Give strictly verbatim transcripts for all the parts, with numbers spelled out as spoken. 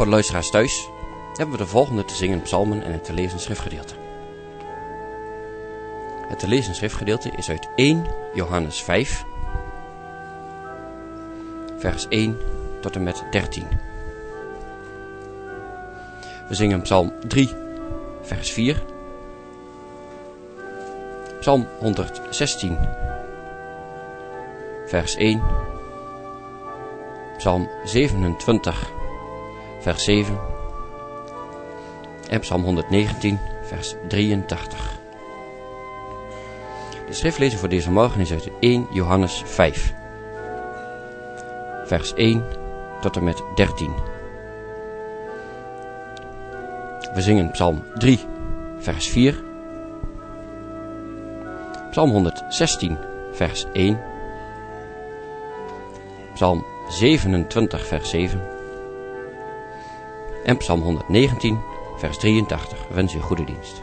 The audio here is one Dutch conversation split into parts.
Voor de luisteraars thuis hebben we de volgende te zingen psalmen en het te lezen schriftgedeelte. Het te lezen schriftgedeelte is uit eerste Johannes vijf, vers één tot en met dertien. We zingen psalm drie, vers vier, psalm honderdzestien, vers één, psalm zevenentwintig, vers zeven en psalm honderdnegentien, vers drieëntachtig. De schriftlezing voor deze morgen is uit eerste Johannes vijf, vers één tot en met dertien. We zingen psalm drie, vers vier, psalm honderdzestien, vers één, psalm zevenentwintig, vers zeven en psalm honderdnegentien, vers drieëntachtig. We wensen u goede dienst.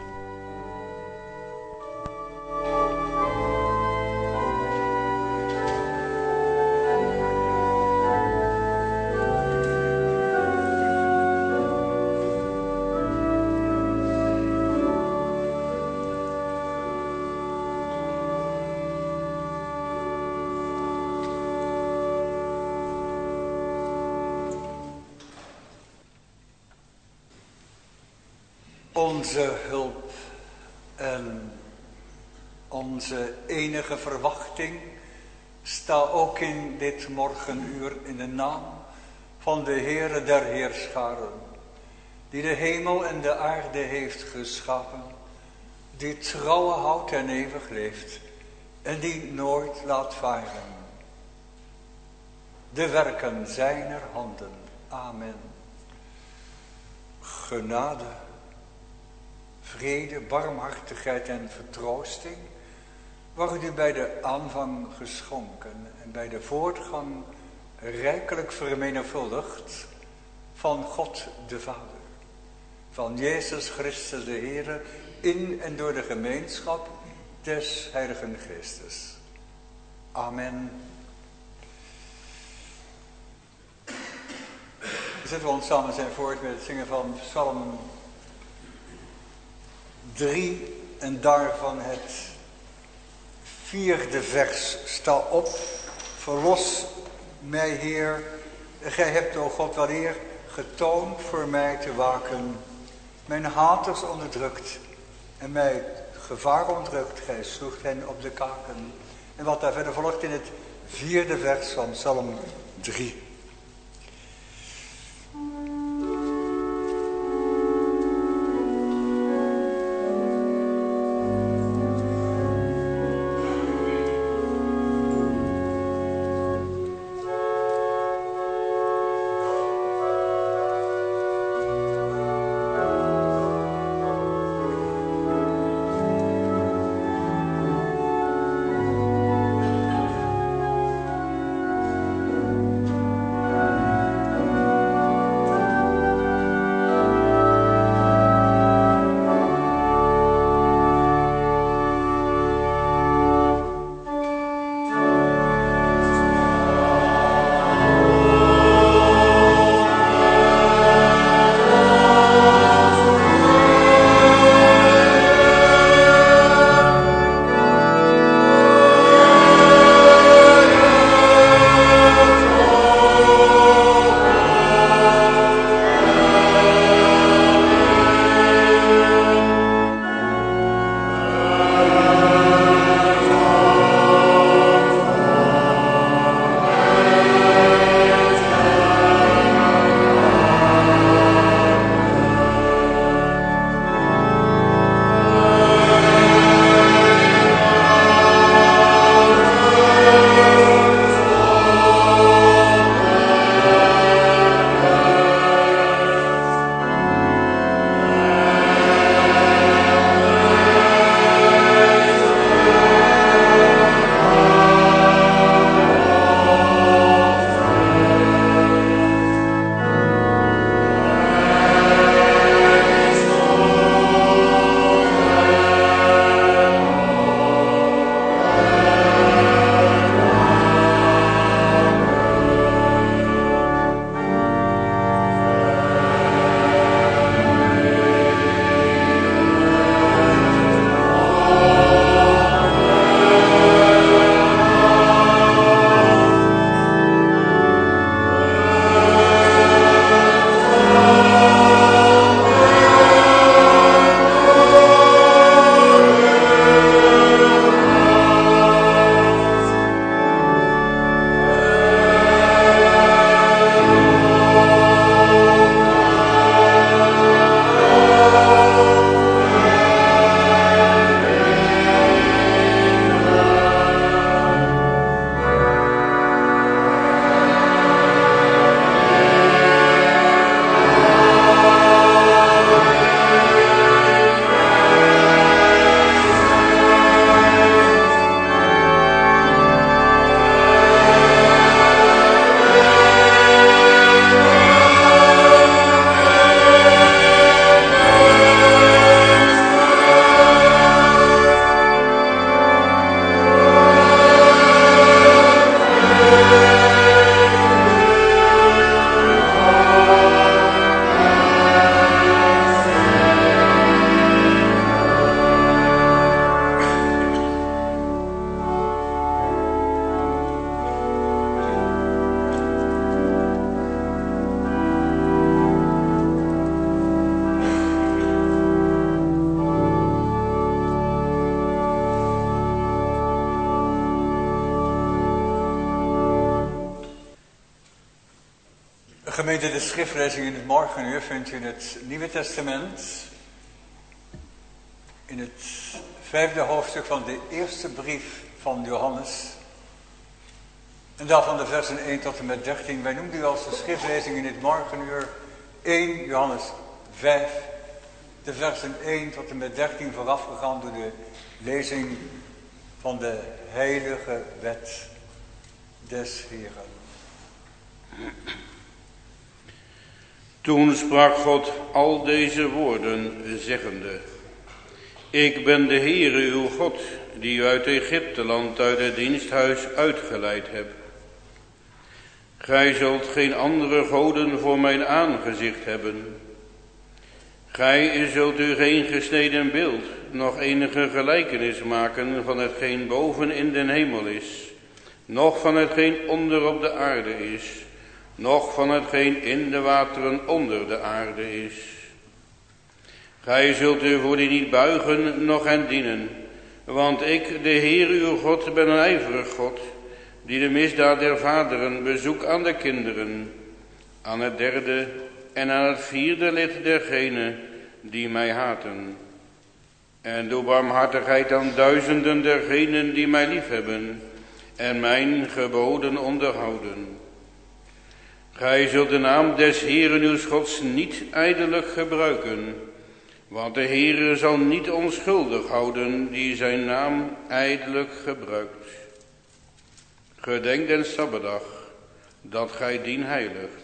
Onze hulp en onze enige verwachting staat ook in dit morgenuur in de naam van de Heere der Heerscharen, die de hemel en de aarde heeft geschapen, die trouwe houdt en eeuwig leeft en die nooit laat varen. De werken zijner handen. Amen. Genade, vrede, barmhartigheid en vertroosting worden u bij de aanvang geschonken en bij de voortgang rijkelijk vermenigvuldigd van God de Vader, van Jezus Christus de Heere, in en door de gemeenschap des Heiligen Geestes. Amen. Zetten we ons samen zijn voort met het zingen van psalm drie en daarvan het vierde vers. Sta op, verlos mij Heer, gij hebt, o God, wel eer getoond voor mij te waken, mijn haters onderdrukt en mij gevaar ontrukt, gij sloegt hen op de kaken. En wat daar verder volgt in het vierde vers van psalm drie. Gemeente, de schriftlezing in het morgenuur vindt u in het Nieuwe Testament. In het vijfde hoofdstuk van de eerste brief van Johannes. En daarvan de versen één tot en met dertien. Wij noemen u als de schriftlezing in het morgenuur één Johannes vijf. De versen één tot en met dertien voorafgegaan door de lezing van de heilige wet des Heeren. Toen sprak God al deze woorden, zeggende: Ik ben de Heere uw God, die u uit Egypteland, uit het diensthuis uitgeleid heb. Gij zult geen andere goden voor mijn aangezicht hebben. Gij zult u geen gesneden beeld, nog enige gelijkenis maken van hetgeen boven in den hemel is, noch van hetgeen onder op de aarde is, noch van hetgeen in de wateren onder de aarde is. Gij zult u voor die niet buigen, noch hen dienen, want ik, de Heer uw God, ben een ijverig God, die de misdaad der vaderen bezoekt aan de kinderen, aan het derde en aan het vierde lid dergenen die mij haten. En doe barmhartigheid aan duizenden dergenen die mij liefhebben en mijn geboden onderhouden. Gij zult de naam des Heeren uws Gods niet ijdelijk gebruiken, want de Heere zal niet onschuldig houden die zijn naam ijdelijk gebruikt. Gedenk den Sabbatdag, dat gij dien heiligt.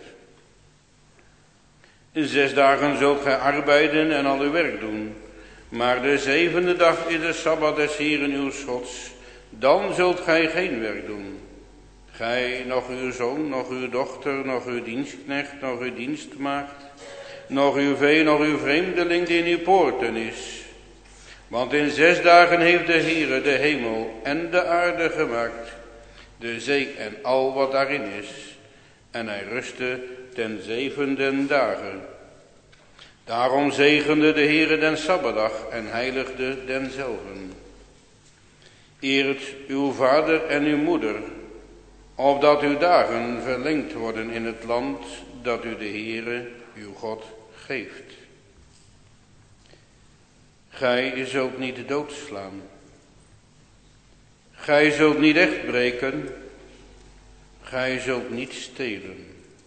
In zes dagen zult gij arbeiden en al uw werk doen, maar de zevende dag is de Sabbat des Heeren uws Gods, dan zult gij geen werk doen. Gij, nog uw zoon, nog uw dochter, nog uw dienstknecht, nog uw dienstmaagd, nog uw vee, nog uw vreemdeling die in uw poorten is. Want in zes dagen heeft de Heere de hemel en de aarde gemaakt, de zee en al wat daarin is. En hij rustte ten zevende dagen. Daarom zegende de Heere den Sabbatdag en heiligde denzelven. Eert uw vader en uw moeder, opdat uw dagen verlengd worden in het land dat u de Heere, uw God, geeft. Gij zult niet doodslaan. Gij zult niet rechtbreken. Gij zult niet stelen.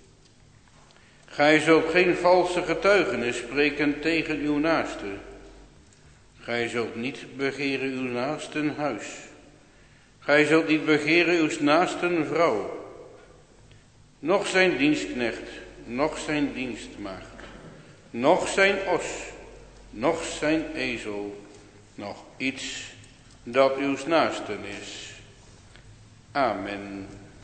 Gij zult geen valse getuigenis spreken tegen uw naaste. Gij zult niet begeren uw naasten huis. Gij zult niet begeren uw naasten vrouw, noch zijn dienstknecht, noch zijn dienstmaagd, noch zijn os, noch zijn ezel, noch iets dat uw naasten is. Amen.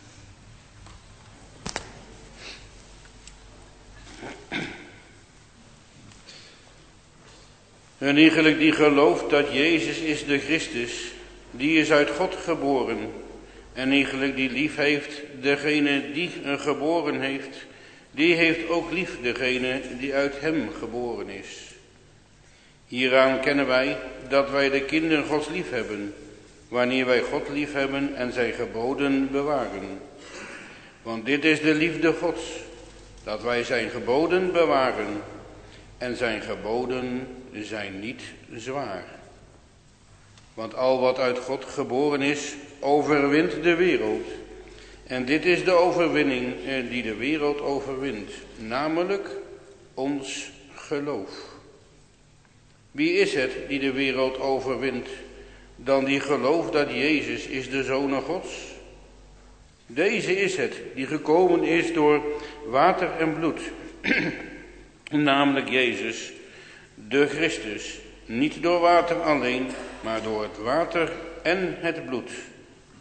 En iegelijk die gelooft dat Jezus is de Christus, die is uit God geboren. En iegelijk die lief heeft degene die een geboren heeft, die heeft ook lief degene die uit hem geboren is. Hieraan kennen wij dat wij de kinderen Gods lief hebben, wanneer wij God lief hebben en zijn geboden bewaren. Want dit is de liefde Gods, dat wij zijn geboden bewaren, en zijn geboden zijn niet zwaar. Want al wat uit God geboren is, overwint de wereld. En dit is de overwinning die de wereld overwint, namelijk ons geloof. Wie is het die de wereld overwint, dan die gelooft dat Jezus is de Zoon Gods? Deze is het die gekomen is door water en bloed, namelijk Jezus, de Christus. Niet door water alleen, maar door het water en het bloed.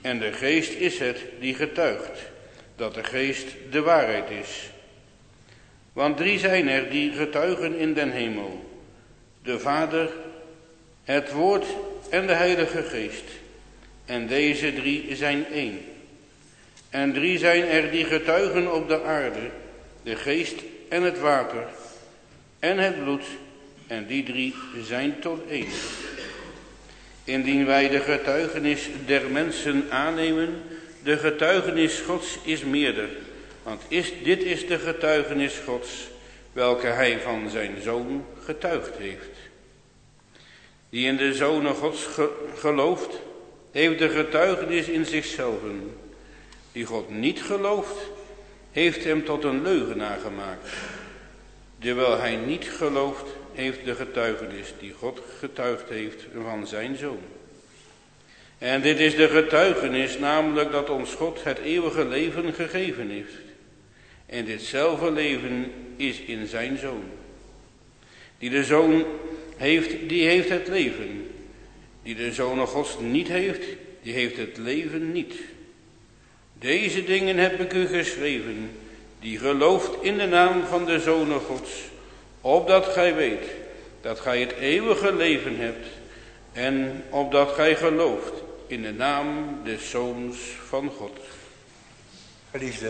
En de geest is het die getuigt, dat de geest de waarheid is. Want drie zijn er die getuigen in den hemel, de Vader, het Woord en de Heilige Geest. En deze drie zijn één. En drie zijn er die getuigen op de aarde, de geest en het water en het bloed. En die drie zijn tot één. Indien wij de getuigenis der mensen aannemen, de getuigenis Gods is meerder. Want is, dit is de getuigenis Gods, welke hij van zijn Zoon getuigd heeft. Die in de Zoon Gods ge, gelooft, heeft de getuigenis in zichzelf. Die God niet gelooft, heeft hem tot een leugenaar gemaakt. Terwijl hij niet gelooft, heeft de getuigenis die God getuigd heeft van zijn Zoon. En dit is de getuigenis, namelijk dat ons God het eeuwige leven gegeven heeft. En ditzelfde leven is in zijn Zoon. Die de Zoon heeft, die heeft het leven. Die de Zoon Gods niet heeft, die heeft het leven niet. Deze dingen heb ik u geschreven, die gelooft in de naam van de Zoon Gods, opdat gij weet dat gij het eeuwige leven hebt en opdat gij gelooft in de naam des Zoons van God. Geliefde,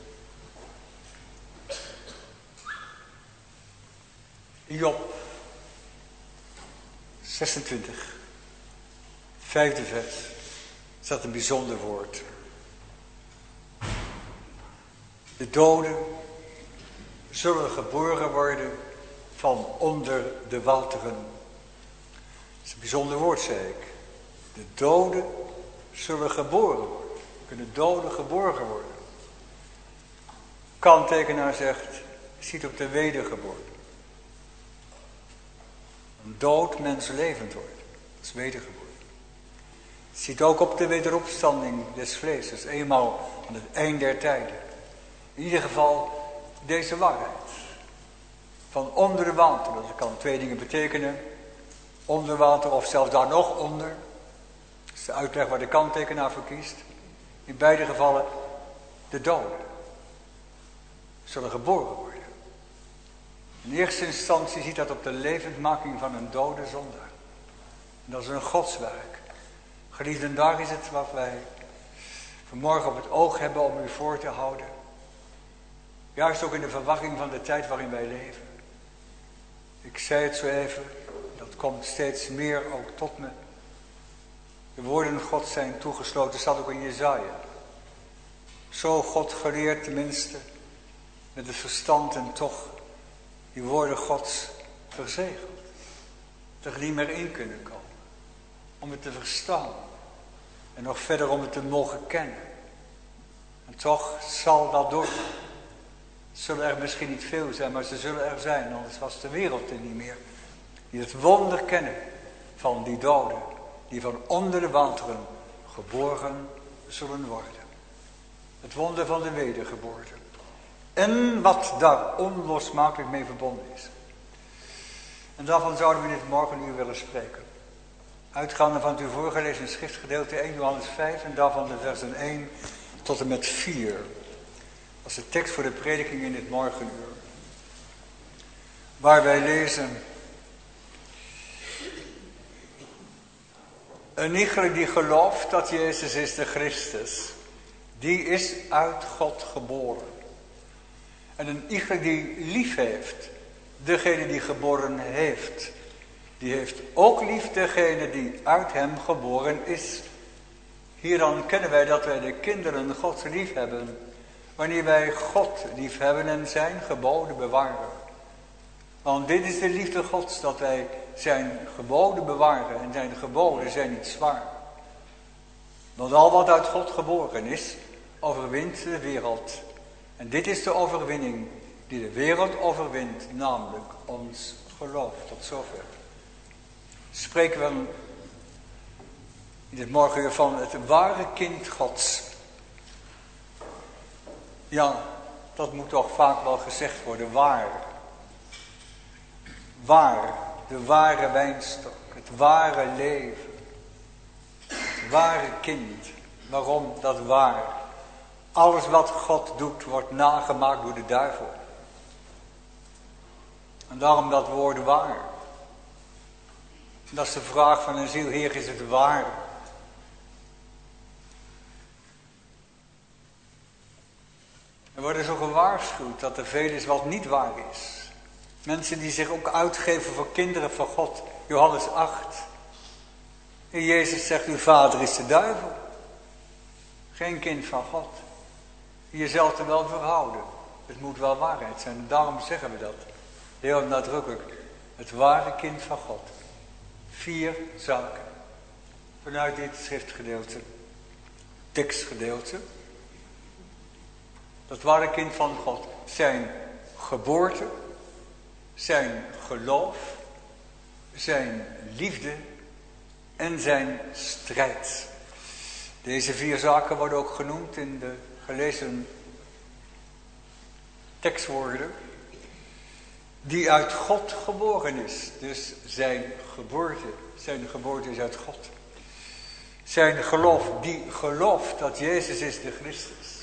Job zesentwintig, vijfde vers, staat een bijzonder woord. De doden zullen geboren worden van onder de wateren. Dat is een bijzonder woord, zei ik. De doden zullen geboren worden. Kunnen doden geboren worden. Kanttekenaar zegt, ziet op de wedergeboorte. Een dood mens levend wordt. Dat is wedergeboorte. Het ziet ook op de wederopstanding des vlees. Dat is eenmaal aan het eind der tijden. In ieder geval deze waarheid. Van onder de water. Dat kan twee dingen betekenen. Onder water of zelfs daar nog onder. Dat is de uitleg waar de kanttekenaar voor kiest. In beide gevallen de doden zullen geboren worden. In eerste instantie ziet dat op de levendmaking van een dode zondaar. En dat is een godswerk. Geliefden, daar is het wat wij vanmorgen op het oog hebben om u voor te houden. Juist ook in de verwachting van de tijd waarin wij leven. Ik zei het zo even, dat komt steeds meer ook tot me. De woorden Gods zijn toegesloten, staat ook in Jesaja. Zo God geleerd tenminste, met het verstand en toch die woorden Gods verzegeld. Dat er niet meer in kunnen komen. Om het te verstaan. En nog verder om het te mogen kennen. En toch zal dat doorgaan. Zullen er misschien niet veel zijn, maar ze zullen er zijn. Anders was de wereld er niet meer. Die het wonder kennen van die doden. Die van onder de wateren geboren zullen worden. Het wonder van de wedergeboorte. En wat daar onlosmakelijk mee verbonden is. En daarvan zouden we dit morgenuur willen spreken. Uitgaande van het u voorgelezen schriftgedeelte eerste Johannes vijf en daarvan de versen één tot en met vier. Dat is de tekst voor de prediking in dit morgenuur. Waar wij lezen. Een iegelijk die gelooft dat Jezus is de Christus, die is uit God geboren. En een iegelijk die lief heeft, degene die geboren heeft, die heeft ook lief degene die uit hem geboren is. Hieraan kennen wij dat wij de kinderen Gods lief hebben, wanneer wij God lief hebben en zijn geboden bewaren. Want dit is de liefde Gods, dat wij zijn geboden bewaren en zijn geboden zijn niet zwaar. Want al wat uit God geboren is, overwint de wereld. En dit is de overwinning die de wereld overwint, namelijk ons geloof. Tot zover. Spreken we in dit morgenuur van het ware kind Gods. Ja, dat moet toch vaak wel gezegd worden, waar. Waar, de ware wijnstok, het ware leven, het ware kind. Waarom? Dat waar. Alles wat God doet wordt nagemaakt door de duivel. En daarom dat woord waar. Dat is de vraag van een ziel. Heer, is het waar? Er worden zo gewaarschuwd dat er veel is wat niet waar is. Mensen die zich ook uitgeven voor kinderen van God. Johannes acht. En Jezus zegt, uw vader is de duivel. Geen kind van God. Je zult er wel verhouden. Het moet wel waarheid zijn. En daarom zeggen we dat. Heel nadrukkelijk. Het ware kind van God. Vier zaken. Vanuit dit schriftgedeelte. Tekstgedeelte. Dat ware kind van God. Zijn geboorte. Zijn geloof. Zijn liefde. En zijn strijd. Deze vier zaken worden ook genoemd in de gelezen tekstwoorden. Die uit God geboren is. Dus zijn geboorte. Zijn geboorte is uit God. Zijn geloof. Die gelooft dat Jezus is de Christus.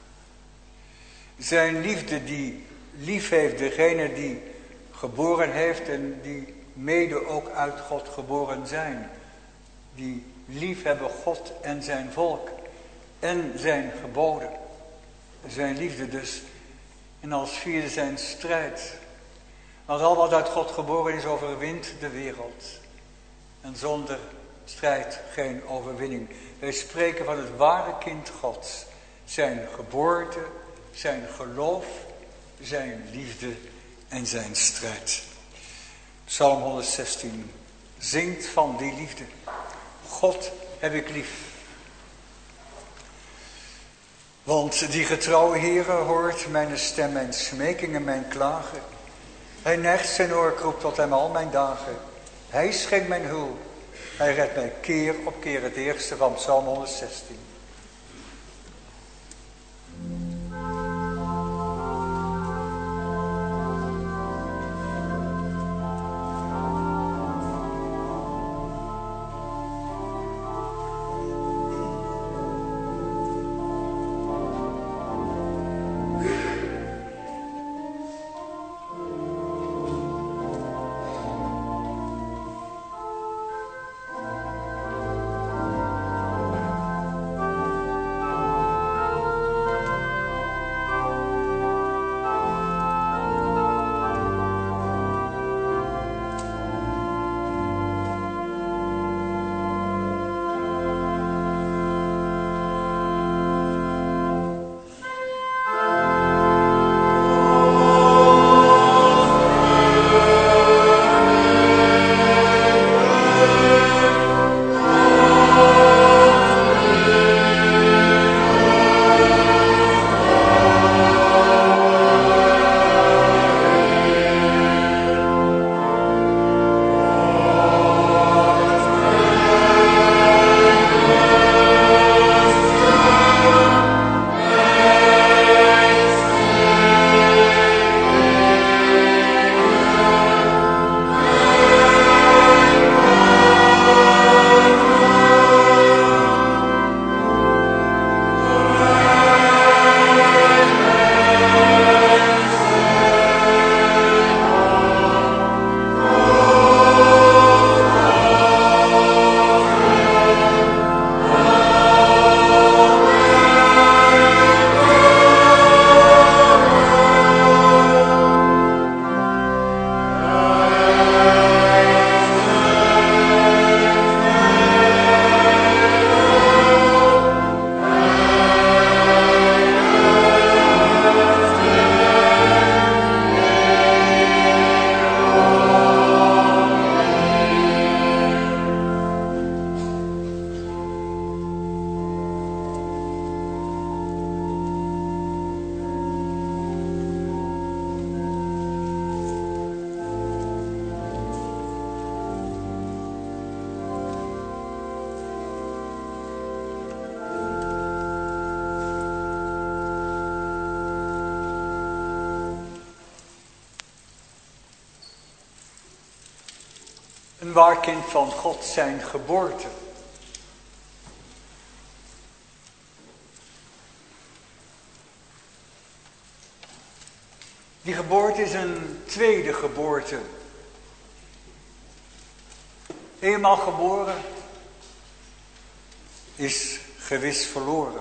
Zijn liefde die lief heeft. Degene die geboren heeft. En die mede ook uit God geboren zijn. Die lief hebben God en zijn volk. En zijn geboden. Zijn liefde dus. En als vierde zijn strijd. Want al wat uit God geboren is overwint de wereld. En zonder strijd geen overwinning. Wij spreken van het ware kind Gods. Zijn geboorte, zijn geloof, zijn liefde en zijn strijd. Psalm honderdzestien zingt van die liefde. God heb ik lief. Want die getrouwe Heere hoort mijn stem, mijn smeking en mijn klagen. Hij neigt zijn oor, ik roep tot hem al mijn dagen. Hij schenkt mijn hulp. Hij redt mij keer op keer. Het eerste van Psalm honderdzestien. Een waar kind van God zijn geboorte. Die geboorte is een tweede geboorte. Eenmaal geboren is gewis verloren.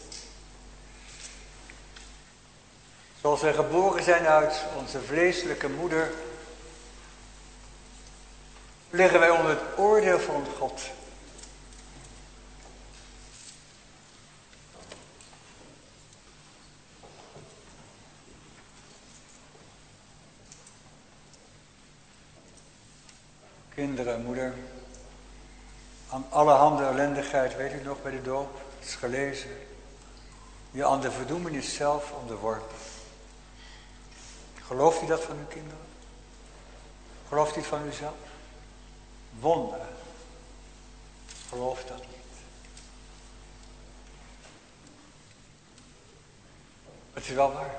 Zoals wij geboren zijn uit onze vleeselijke moeder, liggen wij onder het oordeel van God. Kinderen, moeder, aan allerhande ellendigheid, weet u nog bij de doop, het is gelezen, je aan de verdoemenis zelf onderworpen. Gelooft u dat van uw kinderen? Gelooft u het van uzelf? Wonderen. Gelooft dat niet. Het is wel waar.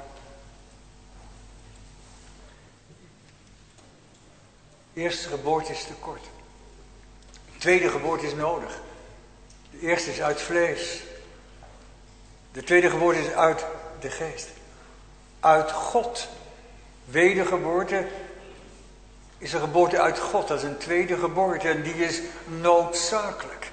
De eerste geboorte is te kort. De tweede geboorte is nodig. De eerste is uit vlees. De tweede geboorte is uit de geest. Uit God. Wedergeboorte is een geboorte uit God. Dat is een tweede geboorte en die is noodzakelijk.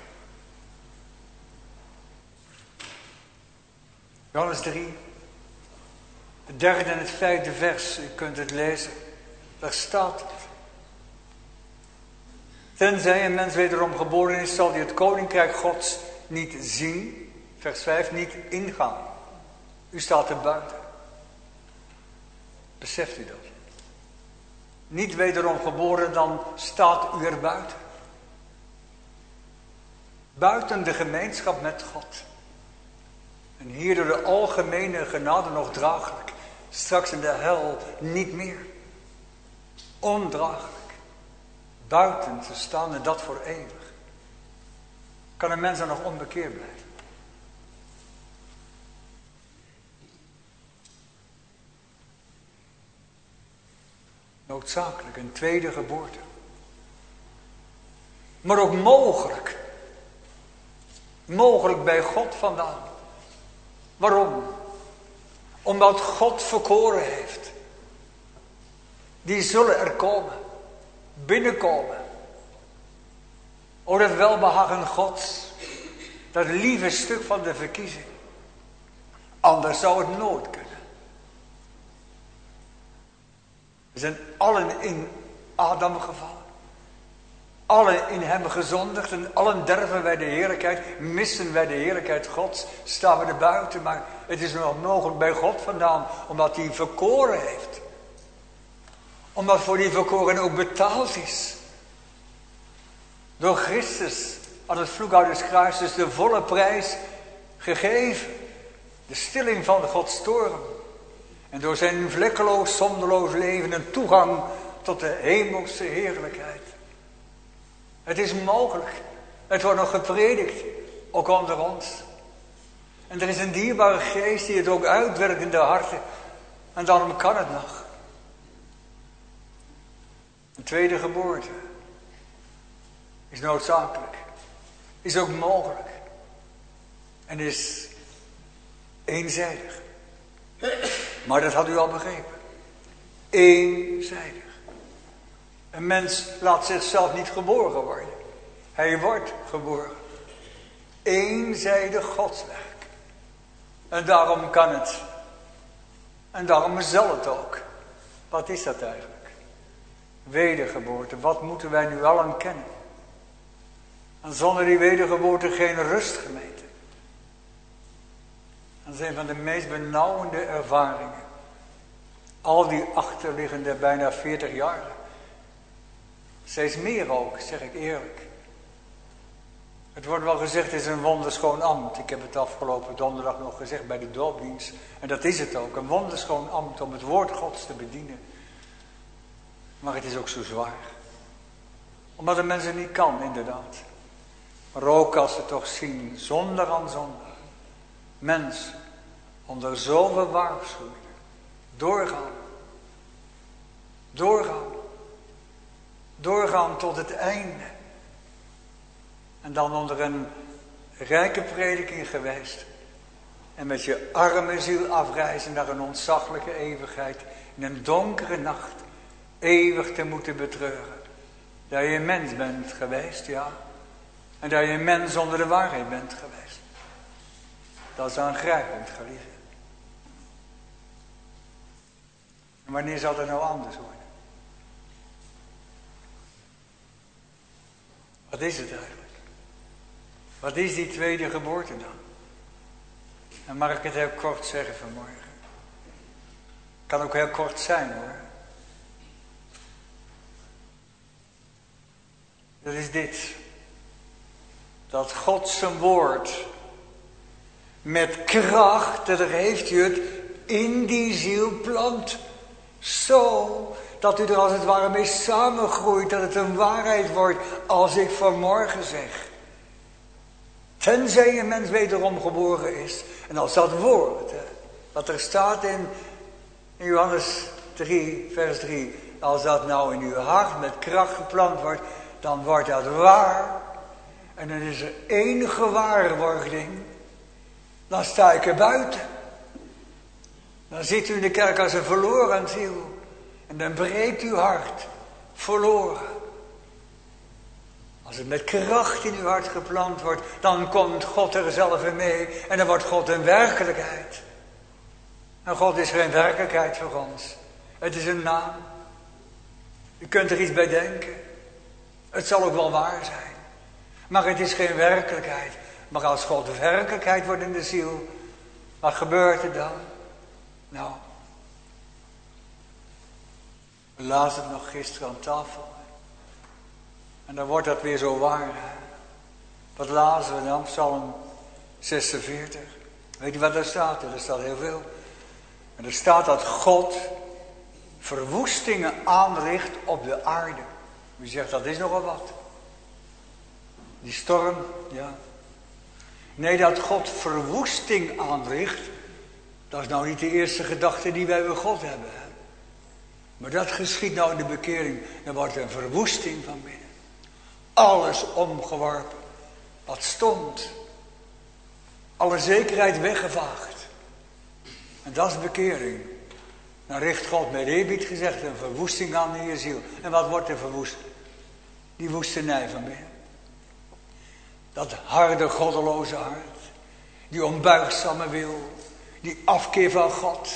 Johannes drie. Het derde en het vijfde vers. U kunt het lezen. Daar staat het. Tenzij een mens wederom geboren is, zal hij het koninkrijk Gods niet zien. Vers vijf, niet ingaan. U staat er buiten. Beseft u dat? Niet wederom geboren, dan staat u er buiten. Buiten de gemeenschap met God. En hier door de algemene genade nog draaglijk. Straks in de hel niet meer. Ondraaglijk. Buiten te staan en dat voor eeuwig. Kan een mens dan nog onbekeerd blijven? Noodzakelijk, een tweede geboorte. Maar ook mogelijk. Mogelijk bij God vandaan. Waarom? Omdat God verkoren heeft. Die zullen er komen. Binnenkomen. O, dat welbehagen Gods. Dat lieve stuk van de verkiezing. Anders zou het nooit kunnen. We zijn allen in Adam gevallen. Allen in hem gezondigd. En allen derven wij de heerlijkheid. Missen wij de heerlijkheid Gods. Staan we er buiten. Maar het is nog mogelijk bij God vandaan. Omdat hij verkoren heeft. Omdat voor die verkoren ook betaald is. Door Christus aan het vloekhouders dus de volle prijs gegeven. De stilling van Gods toorn. En door zijn vlekkeloos, zonderloos leven een toegang tot de hemelse heerlijkheid. Het is mogelijk. Het wordt nog gepredikt. Ook onder ons. En er is een dierbare geest die het ook uitwerkt in de harten. En daarom kan het nog. Een tweede geboorte is noodzakelijk, is ook mogelijk en is eenzijdig. Maar dat had u al begrepen. Eenzijdig. Een mens laat zichzelf niet geboren worden. Hij wordt geboren. Eenzijdig godswerk. En daarom kan het. En daarom zal het ook. Wat is dat eigenlijk? Wedergeboorte, wat moeten wij nu allen kennen? En zonder die wedergeboorte geen rust, gemeente. Dat is een van de meest benauwende ervaringen. Al die achterliggende bijna veertig jaren. Steeds meer ook, zeg ik eerlijk. Het wordt wel gezegd, het is een wonderschoon ambt. Ik heb het afgelopen donderdag nog gezegd bij de doopdienst. En dat is het ook, een wonderschoon ambt om het woord Gods te bedienen. Maar het is ook zo zwaar. Omdat de mensen niet kan, inderdaad. Maar ook als ze toch zien, zondag aan zondag. Mensen onder zoveel waarschuwingen. Doorgaan. Doorgaan. Doorgaan tot het einde. En dan onder een rijke prediking geweest. En met je arme ziel afreizen naar een ontzaglijke eeuwigheid. In een donkere nacht eeuwig te moeten betreuren. Dat je een mens bent geweest, ja. En dat je een mens onder de waarheid bent geweest. Dat is aangrijpend, geliefde. En wanneer zal dat nou anders worden? Wat is het eigenlijk? Wat is die tweede geboorte dan? En mag ik het heel kort zeggen vanmorgen? Kan ook heel kort zijn hoor. Dat is dit. Dat God zijn woord met kracht, daar heeft u het, in die ziel plant. Zo dat u er als het ware mee samengroeit, dat het een waarheid wordt als ik vanmorgen zeg. Tenzij een mens wederom geboren is. En als dat woord, hè, wat er staat in, in Johannes drie, vers drie. Als dat nou in uw hart met kracht geplant wordt, dan wordt dat waar. En dan is er één gewaarwording. Dan sta ik er buiten. Dan zit u in de kerk als een verloren ziel. En dan breekt uw hart. Verloren. Als het met kracht in uw hart geplant wordt, dan komt God er zelf in mee. En dan wordt God een werkelijkheid. En God is geen werkelijkheid voor ons. Het is een naam. U kunt er iets bij denken. Het zal ook wel waar zijn. Maar het is geen werkelijkheid. Maar als God werkelijkheid wordt in de ziel, wat gebeurt er dan? Nou, we lazen het nog gisteren aan tafel. En dan wordt dat weer zo waar. Hè? Wat lazen we dan? Psalm zesenveertig. Weet je wat daar staat? Er staat heel veel. En er staat dat God verwoestingen aanricht op de aarde. U zegt, dat is nogal wat. Die storm, ja. Nee, dat God verwoesting aanricht, dat is nou niet de eerste gedachte die wij bij God hebben. Hè? Maar dat geschiet nou in de bekering. Dan wordt er een verwoesting van binnen. Alles omgeworpen. Wat stond. Alle zekerheid weggevaagd. En dat is bekering. Dan richt God met eerbied gezegd een verwoesting aan in je ziel. En wat wordt er verwoest? Die woestenij van binnen. Dat harde, goddeloze hart. Die onbuigzame wil. Die afkeer van God.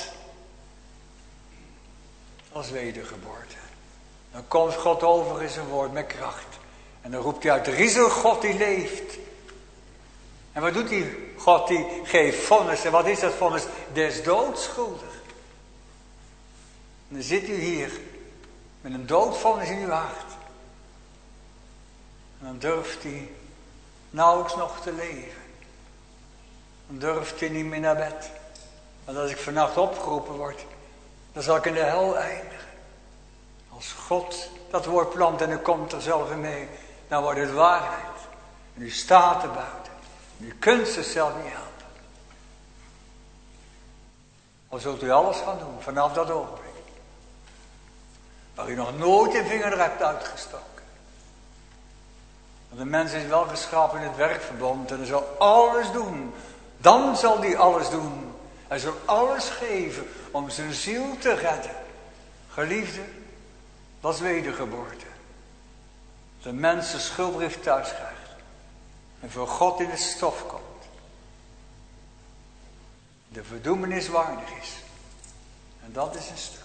Als wedergeboorte. Dan komt God over in zijn woord met kracht. En dan roept hij uit, er is een God die leeft. En wat doet die God? Die geeft vonnis. En wat is dat vonnis? Des doods schuldig. En dan zit u hier met een doodvonnis in uw hart. En dan durft hij nauwelijks nog te leven. Dan durft hij niet meer naar bed. Want als ik vannacht opgeroepen word, dan zal ik in de hel eindigen. Als God dat woord plant en u komt er zelf in mee, dan wordt het waarheid. En u staat er buiten. En u kunt zichzelf niet helpen. Dan zult u alles gaan doen vanaf dat ogenblik. Waar u nog nooit een vinger hebt uitgestoken. Want de mens is wel geschapen in het werkverbond en hij zal alles doen. Dan zal hij alles doen. Hij zal alles geven om zijn ziel te redden. Geliefde, dat is wedergeboorte. De mens zijn schuldbrief thuis krijgt. En voor God in het stof komt. De verdoemenis waardig is. En dat is een stuk.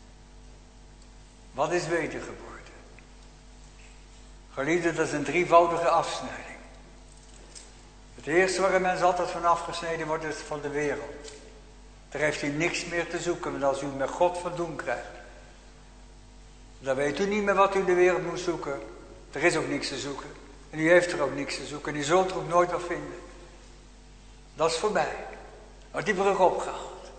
Wat is wedergeboorte? Geliefde, dat is een drievoudige afsnijding. Het eerste waar een mens altijd van afgesneden wordt, is van de wereld. Daar heeft u niks meer te zoeken, want als u met God van doen krijgt, dan weet u niet meer wat u in de wereld moet zoeken. Er is ook niks te zoeken. En u heeft er ook niks te zoeken. En u zult er ook nooit wat vinden. Dat is voorbij. Wordt die brug opgehaald.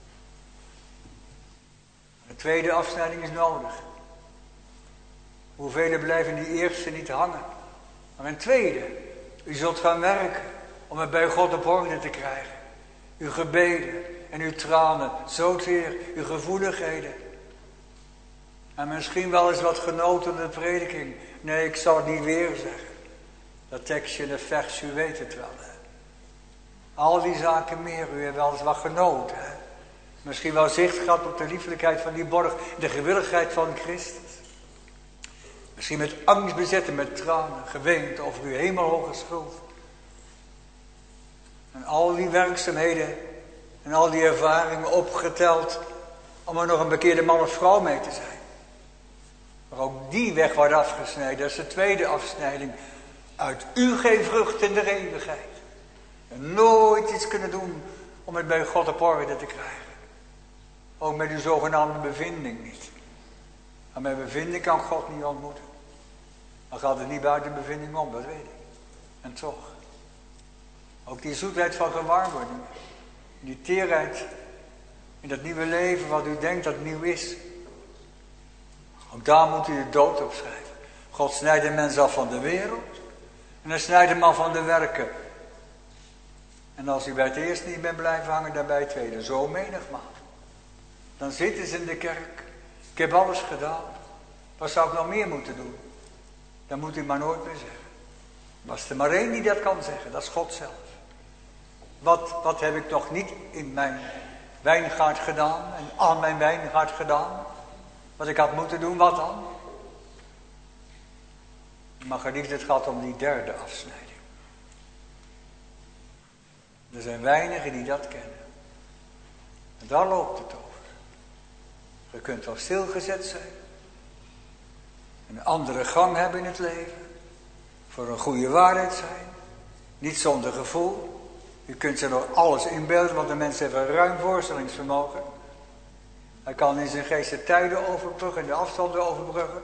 De tweede afsnijding is nodig. Hoeveel blijven die eerste niet hangen. Maar een tweede. U zult gaan werken om het bij God op orde te krijgen. Uw gebeden en uw tranen. Zozeer uw gevoeligheden. En misschien wel eens wat genoten in de prediking. Nee, ik zal het niet weer zeggen. Dat tekstje in de vers, u weet het wel. Hè? Al die zaken meer. U heeft wel eens wat genoten. Hè? Misschien wel zicht gehad op de liefelijkheid van die borg. De gewilligheid van Christus. Misschien met angst bezet en met tranen. Geweend over uw hemelhoge schuld. En al die werkzaamheden. En al die ervaringen opgeteld. Om er nog een bekeerde man of vrouw mee te zijn. Maar ook die weg wordt afgesneden. Dat is de tweede afsnijding. Uit u geen vrucht in de eeuwigheid. En nooit iets kunnen doen om het bij God op orde te krijgen. Ook met uw zogenaamde bevinding niet. En met bevinding kan God niet ontmoeten. Dan gaat het niet buiten bevinding om, dat weet ik. En toch. Ook die zoetheid van gewaarwording. Die teerheid in dat nieuwe leven wat u denkt dat nieuw is. Ook daar moet u de dood op schrijven. God snijdt de mens af van de wereld. En hij snijdt hem af van de werken. En als u bij het eerste niet bent blijven hangen, dan bij het tweede. Zo menigmaal. Dan zitten ze in de kerk. Ik heb alles gedaan. Wat zou ik nog meer moeten doen? Dan moet u maar nooit meer zeggen. Was er maar één die dat kan zeggen. Dat is God zelf. Wat, wat heb ik nog niet in mijn wijngaard gedaan. En aan mijn wijngaard gedaan. Wat ik had moeten doen, wat dan? Maar geliefd, het gaat om die derde afsnijding. Er zijn weinigen die dat kennen. En daar loopt het over. Je kunt wel stilgezet zijn. Een andere gang hebben in het leven. Voor een goede waarheid zijn. Niet zonder gevoel. Je kunt zich nog alles inbeelden, want de mens heeft een ruim voorstellingsvermogen. Hij kan in zijn geest de tijden overbruggen en de afstanden overbruggen.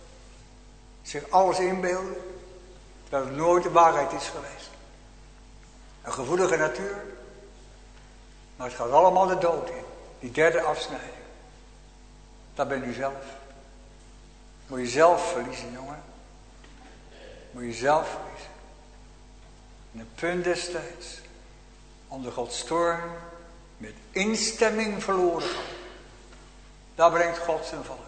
Zich alles inbeelden. Terwijl het nooit de waarheid is geweest. Een gevoelige natuur. Maar het gaat allemaal de dood in. Die derde afsnijding. Dat bent u zelf. Moet je zelf verliezen, jongen. Moet je zelf verliezen. En het punt destijds. Onder Gods toorn. Met instemming verloren gaan. Daar brengt God zijn volk.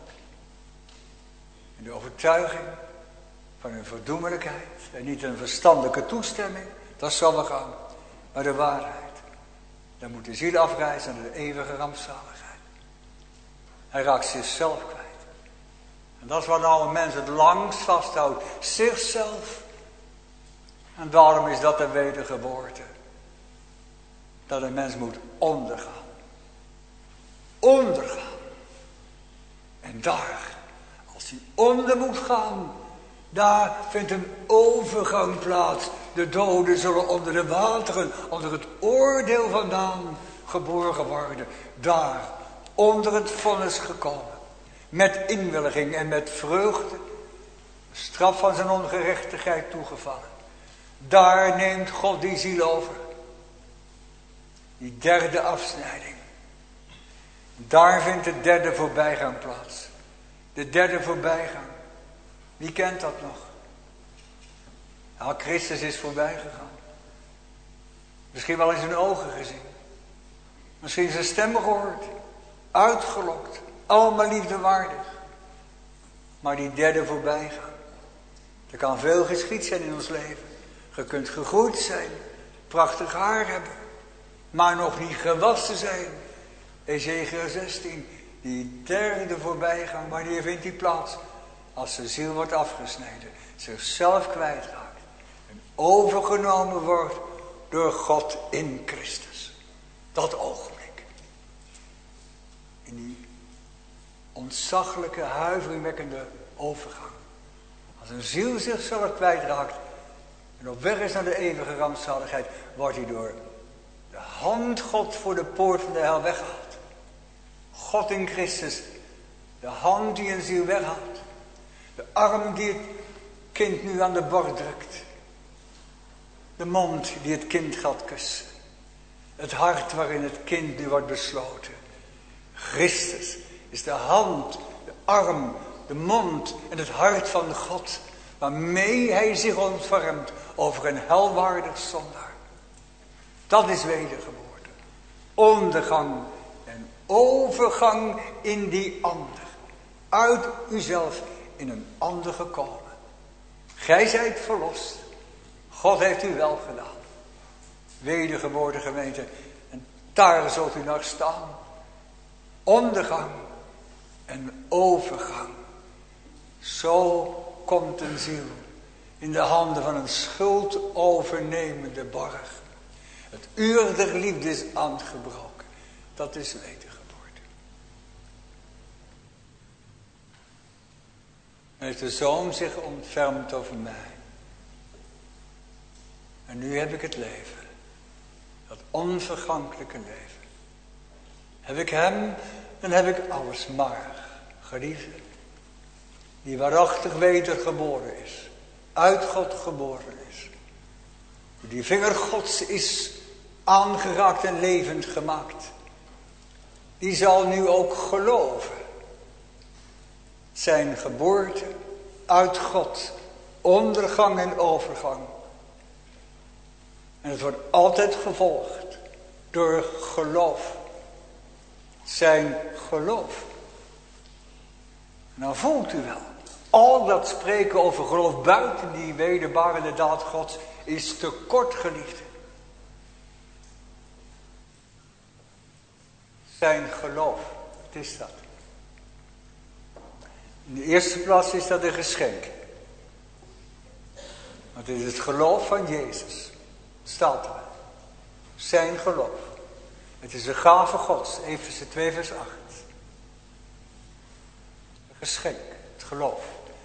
In de overtuiging van hun verdoemelijkheid. En niet een verstandelijke toestemming. Dat zal wel gaan. Maar de waarheid. Dan moet de ziel afreizen naar de eeuwige rampzaligheid. Hij raakt zichzelf kwijt. En dat is wat nou een mens het langst vasthoudt. Zichzelf. En daarom is dat de wedergeboorte. Dat een mens moet ondergaan. Ondergaan. En daar, als hij onder moet gaan, daar vindt een overgang plaats. De doden zullen onder de wateren, onder het oordeel vandaan geborgen worden. Daar, onder het vonnis gekomen. Met inwilliging en met vreugde. De straf van zijn ongerechtigheid toegevallen. Daar neemt God die ziel over. Die derde afsnijding. Daar vindt de derde voorbijgang plaats. De derde voorbijgang. Wie kent dat nog? Nou, Christus is voorbij gegaan. Misschien wel in zijn ogen gezien. Misschien zijn stem gehoord. Uitgelokt. Allemaal liefdewaardig. Maar die derde voorbijgang. Er kan veel geschied zijn in ons leven. Je kunt gegroeid zijn. Prachtig haar hebben. Maar nog niet gewassen zijn. Ezekiel zestien. Die derde voorbijgang. Wanneer vindt die plaats? Als de ziel wordt afgesneden. Zichzelf kwijtraakt. En overgenomen wordt door God in Christus. Dat ogenblik. In die ontzaglijke, huiveringwekkende overgang. Als een ziel zichzelf kwijtraakt. En op weg is naar de eeuwige rampzaligheid. Wordt hij door de hand God voor de poort van de hel weggehaald. God in Christus. De hand die een ziel weghaalt. De arm die het kind nu aan de borst drukt. De mond die het kind gaat kussen. Het hart waarin het kind nu wordt besloten. Christus is de hand, de arm, de mond en het hart van God. Waarmee hij zich ontfermt over een helwaardig zondaar. Dat is wedergeboorte. Ondergang en overgang in die ander. Uit uzelf in een ander gekomen. Gij zijt verlost. God heeft u wel gedaan. wedergeboren gemeente. En daar zult u nog staan. Ondergang en overgang. Zo komt een ziel in de handen van een schuldovernemende borg. Het uur der liefde is aangebroken. Dat is wedergeboorte. En heeft de Zoon zich ontfermd over mij. En nu heb ik het leven. Dat onvergankelijke leven. Heb ik hem, dan heb ik alles. Maar, geliefde, die waarachtig wedergeboren is. Uit God geboren is. Die vinger Gods is aangeraakt en levend gemaakt. Die zal nu ook geloven. Zijn geboorte uit God. Ondergang en overgang. En het wordt altijd gevolgd door geloof. Zijn geloof. Nou voelt u wel. Al dat spreken over geloof buiten die wederbarende daad Gods is te kort, geliefde. Zijn geloof. Wat is dat? In de eerste plaats is dat een geschenk. Want het is het geloof van Jezus. Staat er. Zijn geloof. Het is een gave Gods. Efeze twee vers acht. Een geschenk. Het geloof.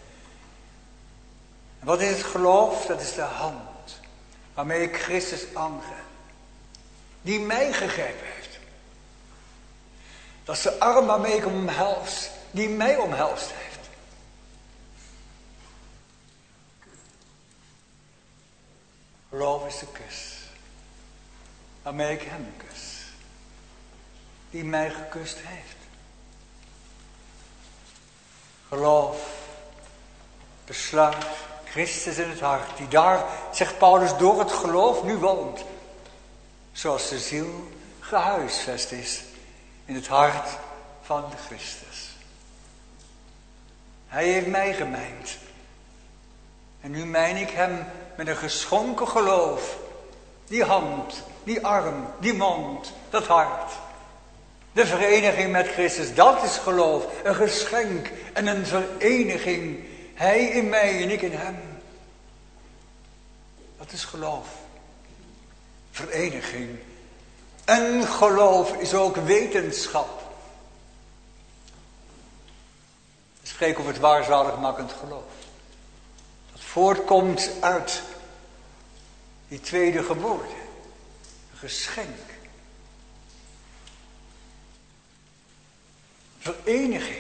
En wat is het geloof? Dat is de hand. Waarmee ik Christus aangrijp. Die mij gegeven heeft. Dat is de arm waarmee ik omhels. Die mij omhelst heeft. Geloof is de kus. Waarmee ik hem kus. Die mij gekust heeft. Geloof. Besluit. Christus in het hart. Die daar, zegt Paulus, door het geloof nu woont. Zoals de ziel gehuisvest is. In het hart van de Christus. Hij heeft mij gemijnd. En nu mijn ik hem met een geschonken geloof. Die hand, die arm, die mond, dat hart. De vereniging met Christus, dat is geloof. Een geschenk en een vereniging. Hij in mij en ik in hem. Dat is geloof. Vereniging. En geloof is ook wetenschap. We spreken over het waarzaligmakend geloof. Dat voortkomt uit die tweede geboorte. Een geschenk. Vereniging.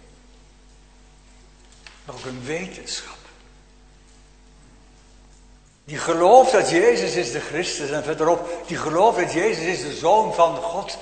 Maar ook een wetenschap. Die gelooft dat Jezus is de Christus. En verderop, die gelooft dat Jezus is de Zoon van God.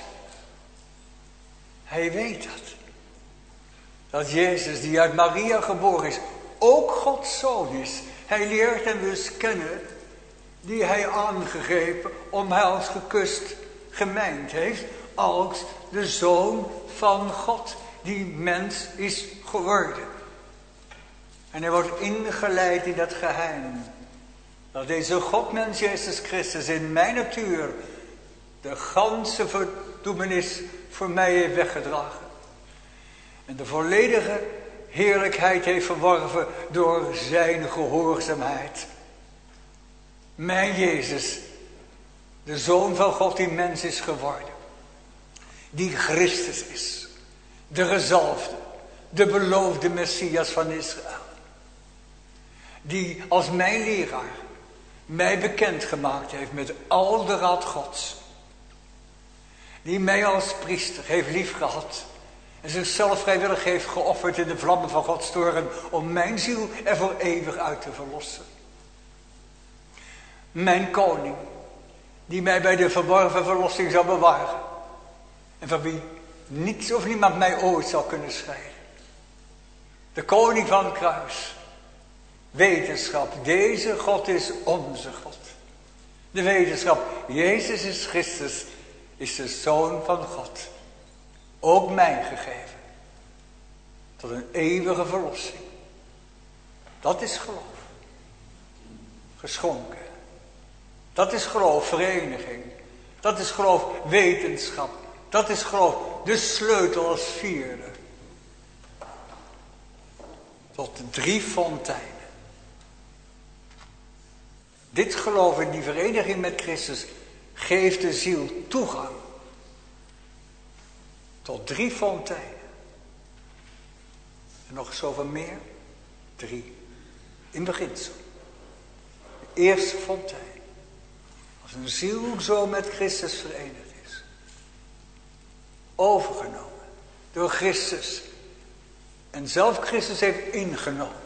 Hij weet dat. Dat Jezus, die uit Maria geboren is, ook Gods Zoon is. Hij leert hem dus kennen, die hij aangegrepen, omhelst, gekust, gemijnd heeft, als de Zoon van God, die mens is geworden. En hij wordt ingeleid in dat geheim. Dat deze Godmens Jezus Christus in mijn natuur de ganse verdoemenis voor mij heeft weggedragen. En de volledige heerlijkheid heeft verworven door zijn gehoorzaamheid. Mijn Jezus, de Zoon van God die mens is geworden. Die Christus is. De gezalfde, de beloofde Messias van Israël. Die als mijn leraar mij bekendgemaakt heeft met al de raad Gods. Die mij als priester heeft liefgehad. En zichzelf vrijwillig heeft geofferd in de vlammen van Gods toren. Om mijn ziel er voor eeuwig uit te verlossen. Mijn koning. Die mij bij de verworven verlossing zal bewaren. En van wie niets of niemand mij ooit zal kunnen scheiden. De koning van het kruis. Wetenschap. Deze God is onze God. De wetenschap. Jezus is Christus. Is de Zoon van God. Ook mij gegeven. Tot een eeuwige verlossing. Dat is geloof. Geschonken. Dat is geloof, vereniging. Dat is geloof, wetenschap. Dat is geloof, de sleutel als vierde. Tot de drie fonteinen. Dit geloof in die vereniging met Christus geeft de ziel toegang tot drie fonteinen. En nog zoveel meer? Drie. In beginsel. De eerste fontein. Als een ziel zo met Christus verenigd is. Overgenomen door Christus. En zelf Christus heeft ingenomen.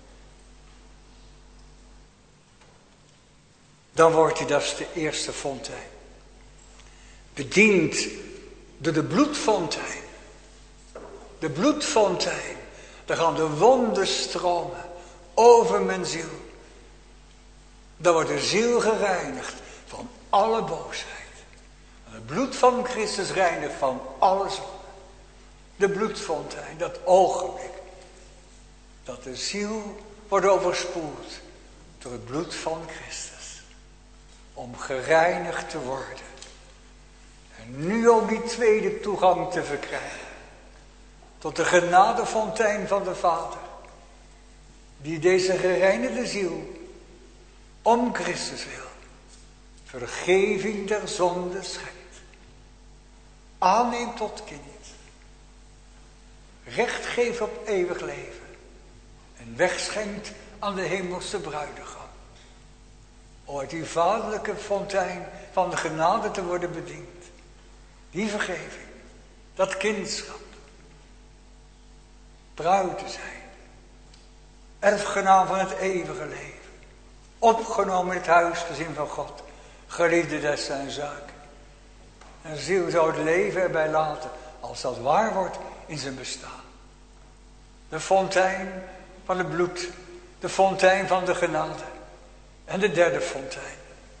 Dan wordt hij, dat is de eerste fontein. Bediend door de bloedfontein. De bloedfontein. Daar gaan de wonden stromen over mijn ziel. Dan wordt de ziel gereinigd van alle boosheid. Het bloed van Christus reinigt van alle zonde. De bloedfontein, dat ogenblik. Dat de ziel wordt overspoeld door het bloed van Christus. Om gereinigd te worden. En nu ook die tweede toegang te verkrijgen. Tot de genadefontein van de Vader. Die deze gereinigde ziel om Christus wil. Vergeving der zonde schenkt. Aanneemt tot kind. Recht geeft op eeuwig leven. En wegschenkt aan de hemelse bruidegom. Om uit die vaderlijke fontein van de genade te worden bediend. Die vergeving. Dat kindschap. Bruid te zijn. Erfgenaam van het eeuwige leven. Opgenomen in het huisgezin van God. Geliefde des zijn zaken. Een ziel zou het leven erbij laten. Als dat waar wordt in zijn bestaan. De fontein van het bloed. De fontein van de genade. En de derde fontein.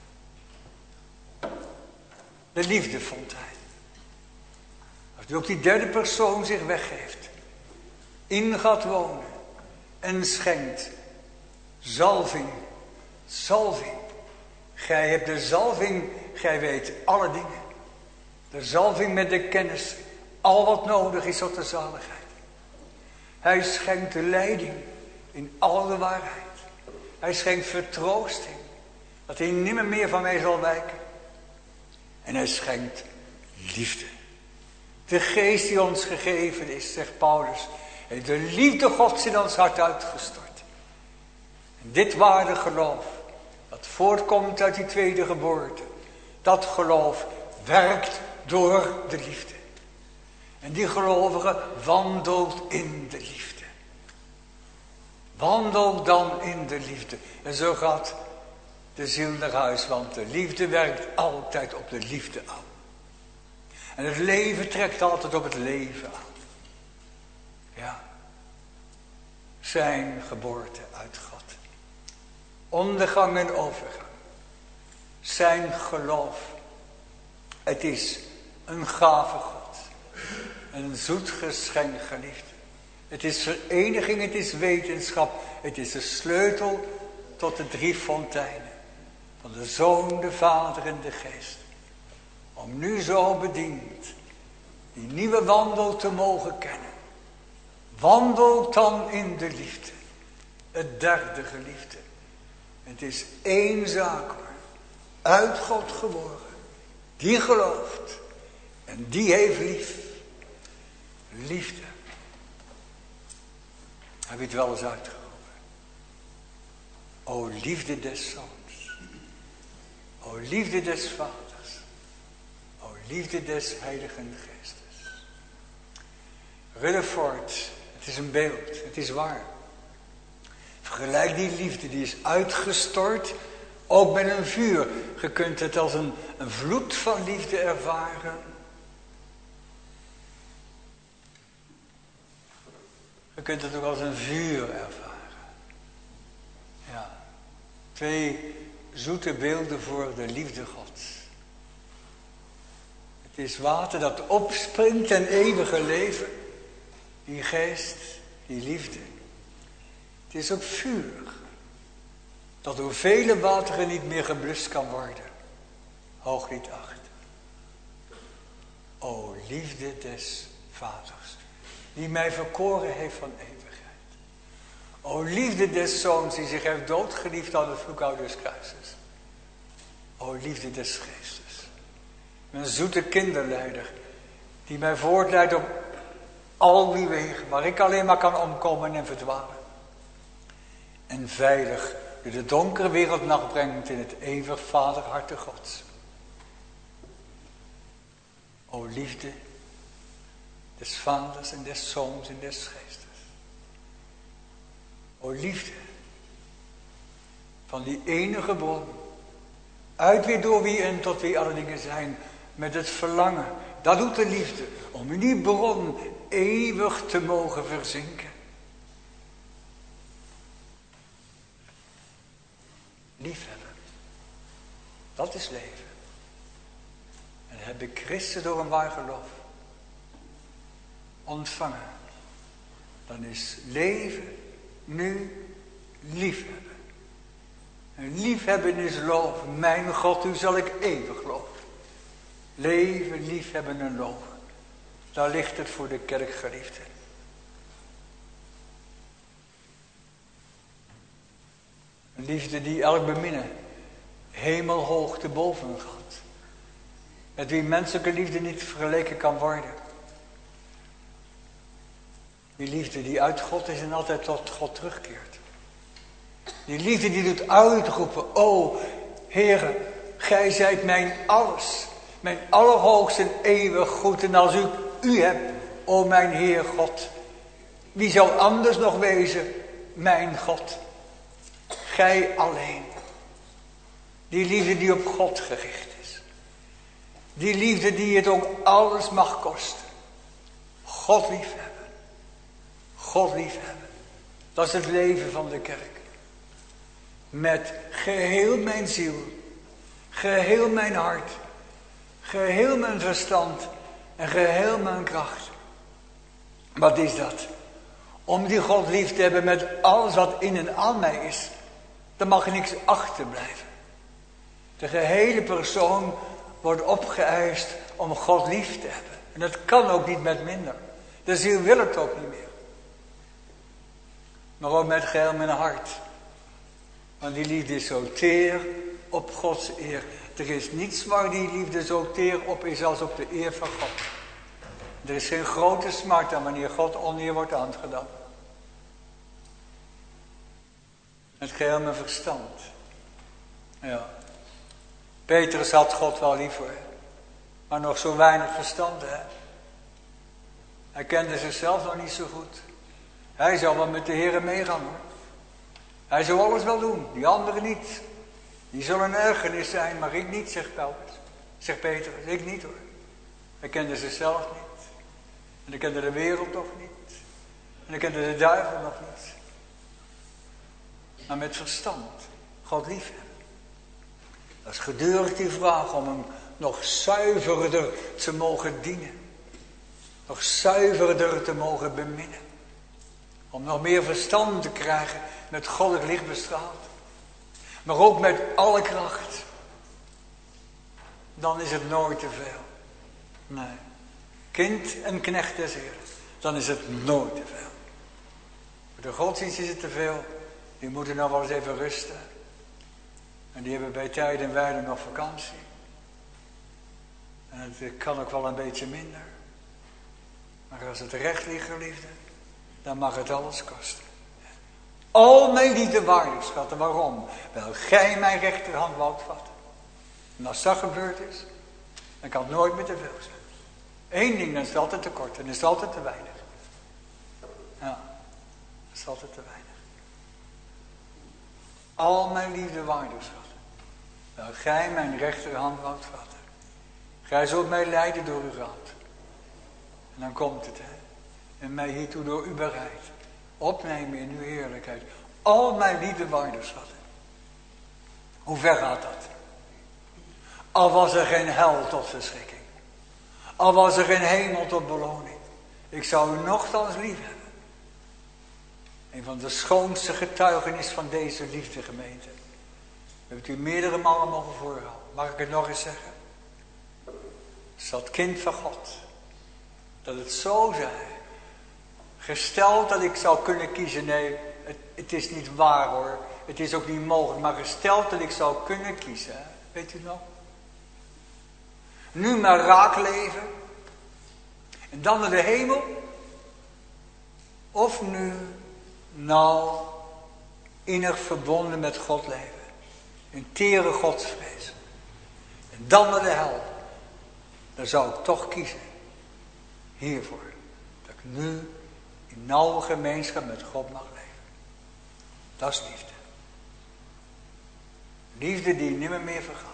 De liefdefontein. Als nu ook die derde persoon zich weggeeft. In gaat wonen. En schenkt. Zalving. Zalving. Gij hebt de zalving. Gij weet alle dingen. De zalving met de kennis. Al wat nodig is tot de zaligheid. Hij schenkt de leiding. In al de waarheid. Hij schenkt vertroosting. Dat hij nimmer meer van mij zal wijken. En hij schenkt liefde. De geest die ons gegeven is, zegt Paulus. Heeft de liefde Gods in ons hart uitgestort. En dit ware geloof. Dat voortkomt uit die tweede geboorte. Dat geloof werkt door de liefde. En die gelovige wandelt in de liefde. Wandel dan in de liefde. En zo gaat de ziel naar huis. Want de liefde werkt altijd op de liefde aan. En het leven trekt altijd op het leven aan. Ja. Zijn geboorte uit God. Ondergang en overgang. Zijn geloof. Het is een gave God. Een zoet geschenk geliefd. Het is vereniging, het is wetenschap. Het is de sleutel tot de drie fonteinen. Van de Zoon, de Vader en de Geest. Om nu zo bediend die nieuwe wandel te mogen kennen. Wandel dan in de liefde. Het derde geliefde. Het is één zaak hoor. Uit God geboren. Die gelooft. En die heeft lief. Liefde. Heb je het wel eens uitgeroepen? O liefde des zoons. O liefde des vaders. O liefde des heiligen geestes. Rutherford, het is een beeld, het is waar. Vergelijk die liefde, die is uitgestort, ook met een vuur. Je kunt het als een, een vloed van liefde ervaren. Je kunt het ook als een vuur ervaren. Ja. Twee zoete beelden voor de liefde Gods. Het is water dat opspringt ten eeuwige leven. Die geest, die liefde. Het is ook vuur. dat door vele wateren niet meer geblust kan worden. Hooglied acht. O liefde des vaders, die mij verkoren heeft van eeuwigheid. O liefde des zoons, die zich heeft doodgeliefd aan het vloekhout des kruises. O liefde des geestes, mijn zoete kinderleider, die mij voortleidt op al die wegen waar ik alleen maar kan omkomen en verdwalen. En veilig door de donkere wereldnacht brengt in het eeuwig vaderharte Gods. O liefde des vaders en des zoons en des geestes. O liefde van die enige bron, uit wie door wie en tot wie alle dingen zijn, met het verlangen, dat doet de liefde, om in die bron eeuwig te mogen verzinken. Liefhebben, dat is leven. En heb ik Christus door een waar geloof ontvangen, dan is leven nu liefhebben. En liefhebben is loven. Mijn God, u zal ik eeuwig loven. Leven, liefhebben en loven. Daar ligt het voor de kerkgeliefde. Een liefde die elk beminnen hemelhoog te boven gaat. Met wie menselijke liefde niet vergeleken kan worden. Die liefde die uit God is en altijd tot God terugkeert. Die liefde die doet uitroepen. O, Heere, gij zijt mijn alles. Mijn allerhoogste en eeuwig goed. En als u u hebt, o mijn Heer God. Wie zou anders nog wezen, mijn God? Gij alleen. Die liefde die op God gericht is. Die liefde die het ook alles mag kosten. God liefhebben. God liefhebben. Dat is het leven van de kerk. Met geheel mijn ziel. Geheel mijn hart. Geheel mijn verstand. En geheel mijn kracht. Wat is dat? Om die God lief te hebben met alles wat in en aan mij is. Dan mag er niks achterblijven. De gehele persoon wordt opgeëist om God lief te hebben. En dat kan ook niet met minder. De ziel wil het ook niet meer. Maar ook met geheel mijn hart. Want die liefde is zo teer op Gods eer. Er is niets waar die liefde zo teer op is als op de eer van God. Er is geen grote smart dan wanneer God oneer wordt aangedaan. Met geheel mijn verstand. Ja. Petrus had God wel lief hoor. Maar nog zo weinig verstand hè. Hij kende zichzelf nog niet zo goed. Hij zou wel met de Heere meegaan hoor. Hij zou alles wel doen, die anderen niet. Die zullen een ergernis zijn, maar ik niet, zegt Paulus. Zegt Petrus, ik niet hoor. Hij kende zichzelf niet. En hij kende de wereld nog niet. En hij kende de duivel nog niet. Maar met verstand, God liefhebben. Dat is gedurig die vraag om hem nog zuiverder te mogen dienen. Nog zuiverder te mogen beminnen. Om nog meer verstand te krijgen met goddelijk licht bestraald. Maar ook met alle kracht. Dan is het nooit te veel. Nee. Kind en knecht des Heeren. Dan is het nooit te veel. Voor de godsdienst is het te veel. Die moeten nog wel eens even rusten. En die hebben bij tijd en wijle nog vakantie. En het kan ook wel een beetje minder. Maar als het recht ligt, geliefde, dan mag het alles kosten. Al mijn liefde waardig schatten. Waarom? Wel, gij mijn rechterhand woudt vatten. En als dat gebeurd is, dan kan het nooit meer te veel zijn. Eén ding, dan is het altijd te kort en dan is het altijd te weinig. Ja, dat is altijd te weinig. Al mijn liefde waardig schatten. Wel, gij mijn rechterhand woudt vatten. Gij zult mij leiden door uw raad. En dan komt het, hè. En mij hiertoe door u bereid. Opnemen in uw heerlijkheid. Al mijn liefde waardig schatten. Hoe ver gaat dat? Al was er geen hel tot verschrikking. Al was er geen hemel tot beloning. Ik zou u nochtans lief hebben. Een van de schoonste getuigenissen van deze liefdegemeente. hebt u meerdere malen mogen voorhouden. Mag ik het nog eens zeggen? Het is dat kind van God. Dat het zo zij. Gesteld dat ik zou kunnen kiezen. Nee, het, het is niet waar hoor. Het is ook niet mogelijk. Maar gesteld dat ik zou kunnen kiezen. Hè? Weet u nog? Nu maar raak leven. En dan naar de hemel. Of nu nauw innig verbonden met God leven. In tere godsvrees. En dan naar de hel. Dan zou ik toch kiezen. Hiervoor. Dat ik nu in nauwe gemeenschap met God mag leven. Dat is liefde. Liefde die nimmer meer vergaat.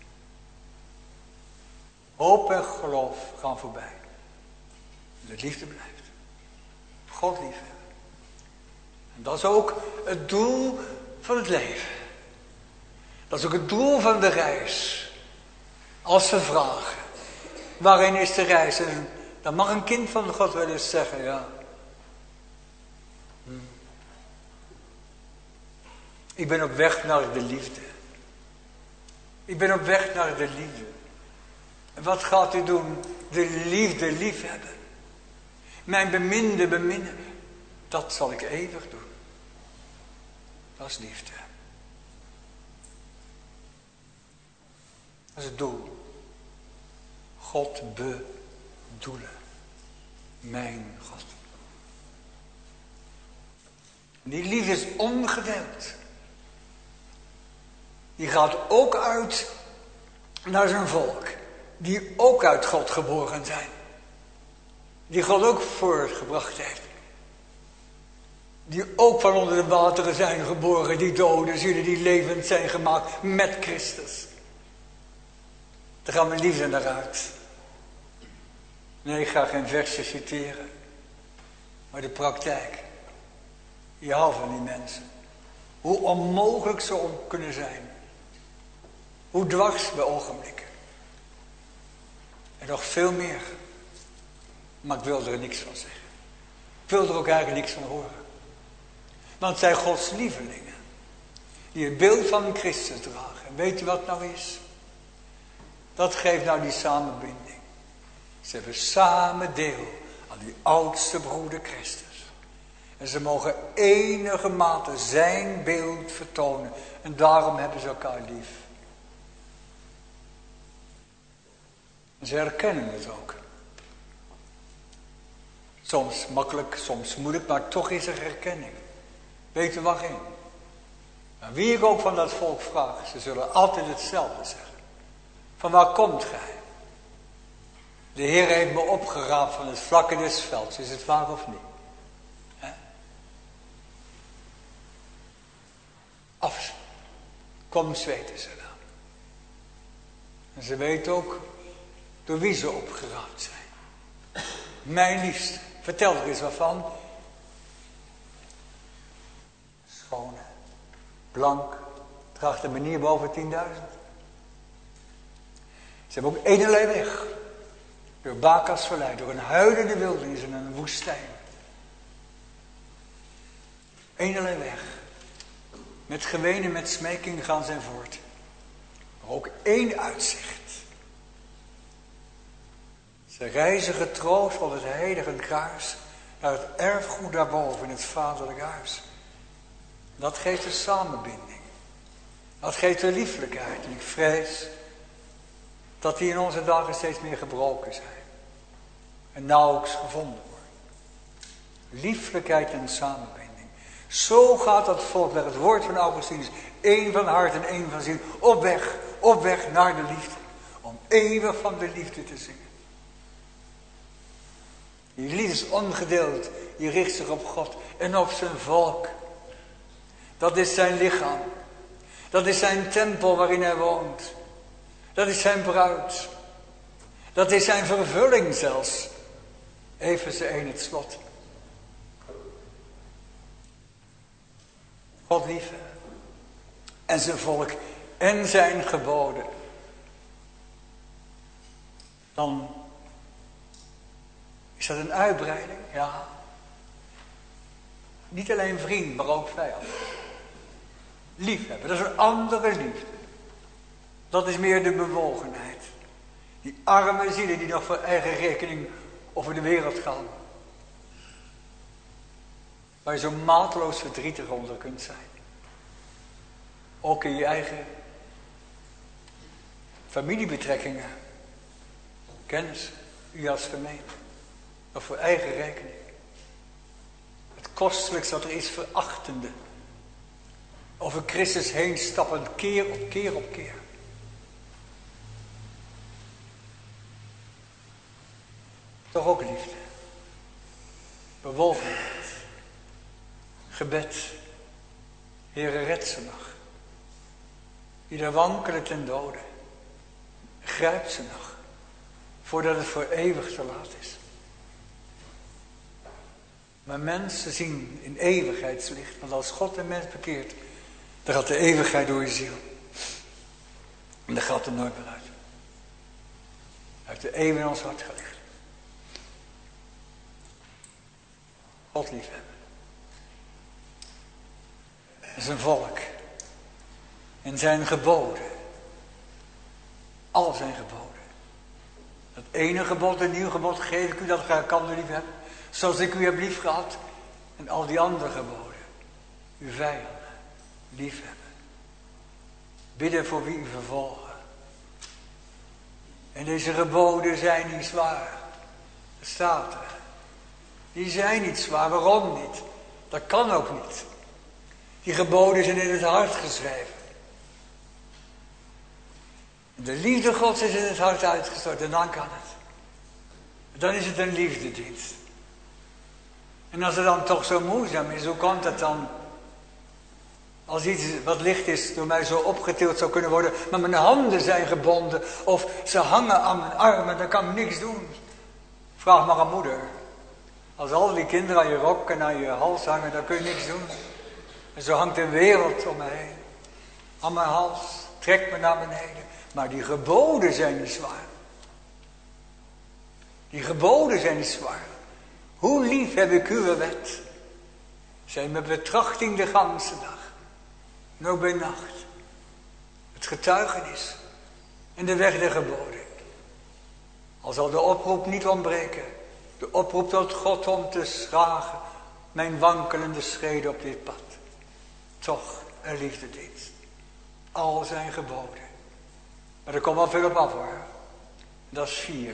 Hoop en geloof gaan voorbij. De liefde blijft. God liefhebben. En dat is ook het doel van het leven. Dat is ook het doel van de reis. Als we vragen. Waarin is de reis? En dan mag een kind van God wel eens zeggen. Ja. Hm. Ik ben op weg naar de liefde. Ik ben op weg naar de liefde. En wat gaat u doen? De liefde liefhebben. Mijn beminde beminnen. Dat zal ik eeuwig doen. Dat is liefde. Dat is het doel. God bedoelen. Mijn God. Die liefde is ongedeeld. Die gaat ook uit naar zijn volk. Die ook uit God geboren zijn. Die God ook voortgebracht heeft. Die ook van onder de wateren zijn geboren. Die dode zielen die levend zijn gemaakt met Christus. Daar gaan mijn liefde naar uit. Nee, ik ga geen versje citeren. Maar de praktijk. Je houdt van die mensen. Hoe onmogelijk ze ook kunnen zijn. Hoe dwars bij ogenblikken. En nog veel meer. Maar ik wil er niks van zeggen. Ik wil er ook eigenlijk niks van horen. Want het zijn Gods lievelingen. Die het beeld van Christus dragen. En weet u wat nou is? Dat geeft nou die samenbinding. Ze hebben samen deel aan die oudste broeder Christus. En ze mogen enige mate zijn beeld vertonen. En daarom hebben ze elkaar lief. En ze herkennen het ook. Soms makkelijk, soms moeilijk, maar toch is er herkenning. Weet u waarin? En wie ik ook van dat volk vraag, ze zullen altijd hetzelfde zeggen. Van waar komt gij? De Heer heeft me opgeraapt van het vlakke des velds. Is het waar of niet? He? Af. Kom zweten ze dan. En ze weten ook door wie ze opgeraapt zijn. Mijn liefste. Vertel er eens wat van. Schone. Blank. Draagt een manier boven tienduizend. Ze hebben ook enerlei weg. Door Bakas verleid. Door een huilende wildernis en een woestijn. Enerlei weg. Met geween en met smeking gaan zij voort. Maar ook één uitzicht. Ze reizen getroost op het heilige kruis naar het erfgoed daarboven in het vaderlijk huis. Dat geeft de samenbinding. Dat geeft de lieflijkheid. En ik vrees dat die in onze dagen steeds meer gebroken zijn. En nauwelijks gevonden worden. Lieflijkheid en samenbinding. Zo gaat dat volk naar het woord van Augustinus. Eén van hart en één van ziel. Op weg, op weg naar de liefde. Om eeuwig van de liefde te zingen. Die liefde is ongedeeld. Die richt zich op God en op zijn volk. Dat is zijn lichaam. Dat is zijn tempel waarin hij woont. Dat is zijn bruid. Dat is zijn vervulling zelfs. Efeze één het slot. God lief en zijn volk en zijn geboden. Dan is dat een uitbreiding, ja. Niet alleen vriend, maar ook vijand. Liefhebben, dat is een andere liefde. Dat is meer de bewogenheid. Die arme zielen die nog voor eigen rekening over de wereld gaan. Waar je zo mateloos verdrietig onder kunt zijn. Ook in je eigen familiebetrekkingen. Kennis, u als gemeente. Of voor eigen rekening. Het kostelijkste wat er is, verachtende. Over Christus heen stappen, keer op keer op keer. Toch ook liefde. Bewogenheid. Gebed. Heere, red ze nog. Die daar wankelen ten dode. Grijp ze nog. Voordat het voor eeuwig te laat is. Maar mensen zien in eeuwigheidslicht. Want als God een mens bekeert, dan gaat de eeuwigheid door je ziel. En dat gaat er nooit meer uit. Hij heeft de eeuw in ons hart gelegd. God liefhebben. Zijn volk. En zijn geboden. Al zijn geboden. Het ene gebod, een nieuw gebod, geef ik u dat gij kan lief hebben. Zoals ik u heb lief gehad. En al die andere geboden. Uw vijanden lief hebben. Bidden voor wie u vervolgen. En deze geboden zijn niet zwaar. Dat staat er. Die zijn niet zwaar. Waarom niet? Dat kan ook niet. Die geboden zijn in het hart geschreven. De liefde Gods is in het hart uitgestort en dan kan het. Dan is het een liefdedienst. En als het dan toch zo moeizaam is, hoe komt het dan? Als iets wat licht is door mij zo opgetild zou kunnen worden, maar mijn handen zijn gebonden of ze hangen aan mijn armen, dan kan ik niks doen. Vraag maar aan moeder. Als al die kinderen aan je rok en aan je hals hangen, dan kun je niks doen. En zo hangt de wereld om me heen. Aan mijn hals, trekt me naar beneden. Maar die geboden zijn niet zwaar. Die geboden zijn niet zwaar. Hoe lief heb ik uw wet. Zijn met betrachting de ganse dag. En ook bij nacht. Het getuigenis. En de weg der geboden. Al zal de oproep niet ontbreken. De oproep tot God om te schragen. Mijn wankelende schreden op dit pad. Toch een liefdedienst. Al zijn geboden. Maar er komt wel veel op af hoor. Dat is vier.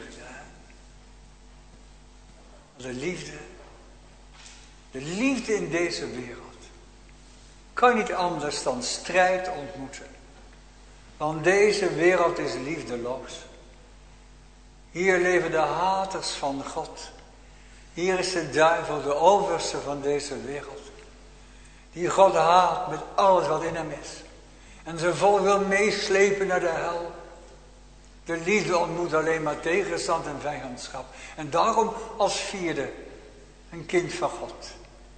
De liefde. De liefde in deze wereld. Kan niet anders dan strijd ontmoeten. Want deze wereld is liefdeloos. Hier leven de haters van God. Hier is de duivel, de overste van deze wereld. Die God haat met alles wat in hem is. En zijn volk wil meeslepen naar de hel. De liefde ontmoet alleen maar tegenstand en vijandschap. En daarom als vierde een kind van God.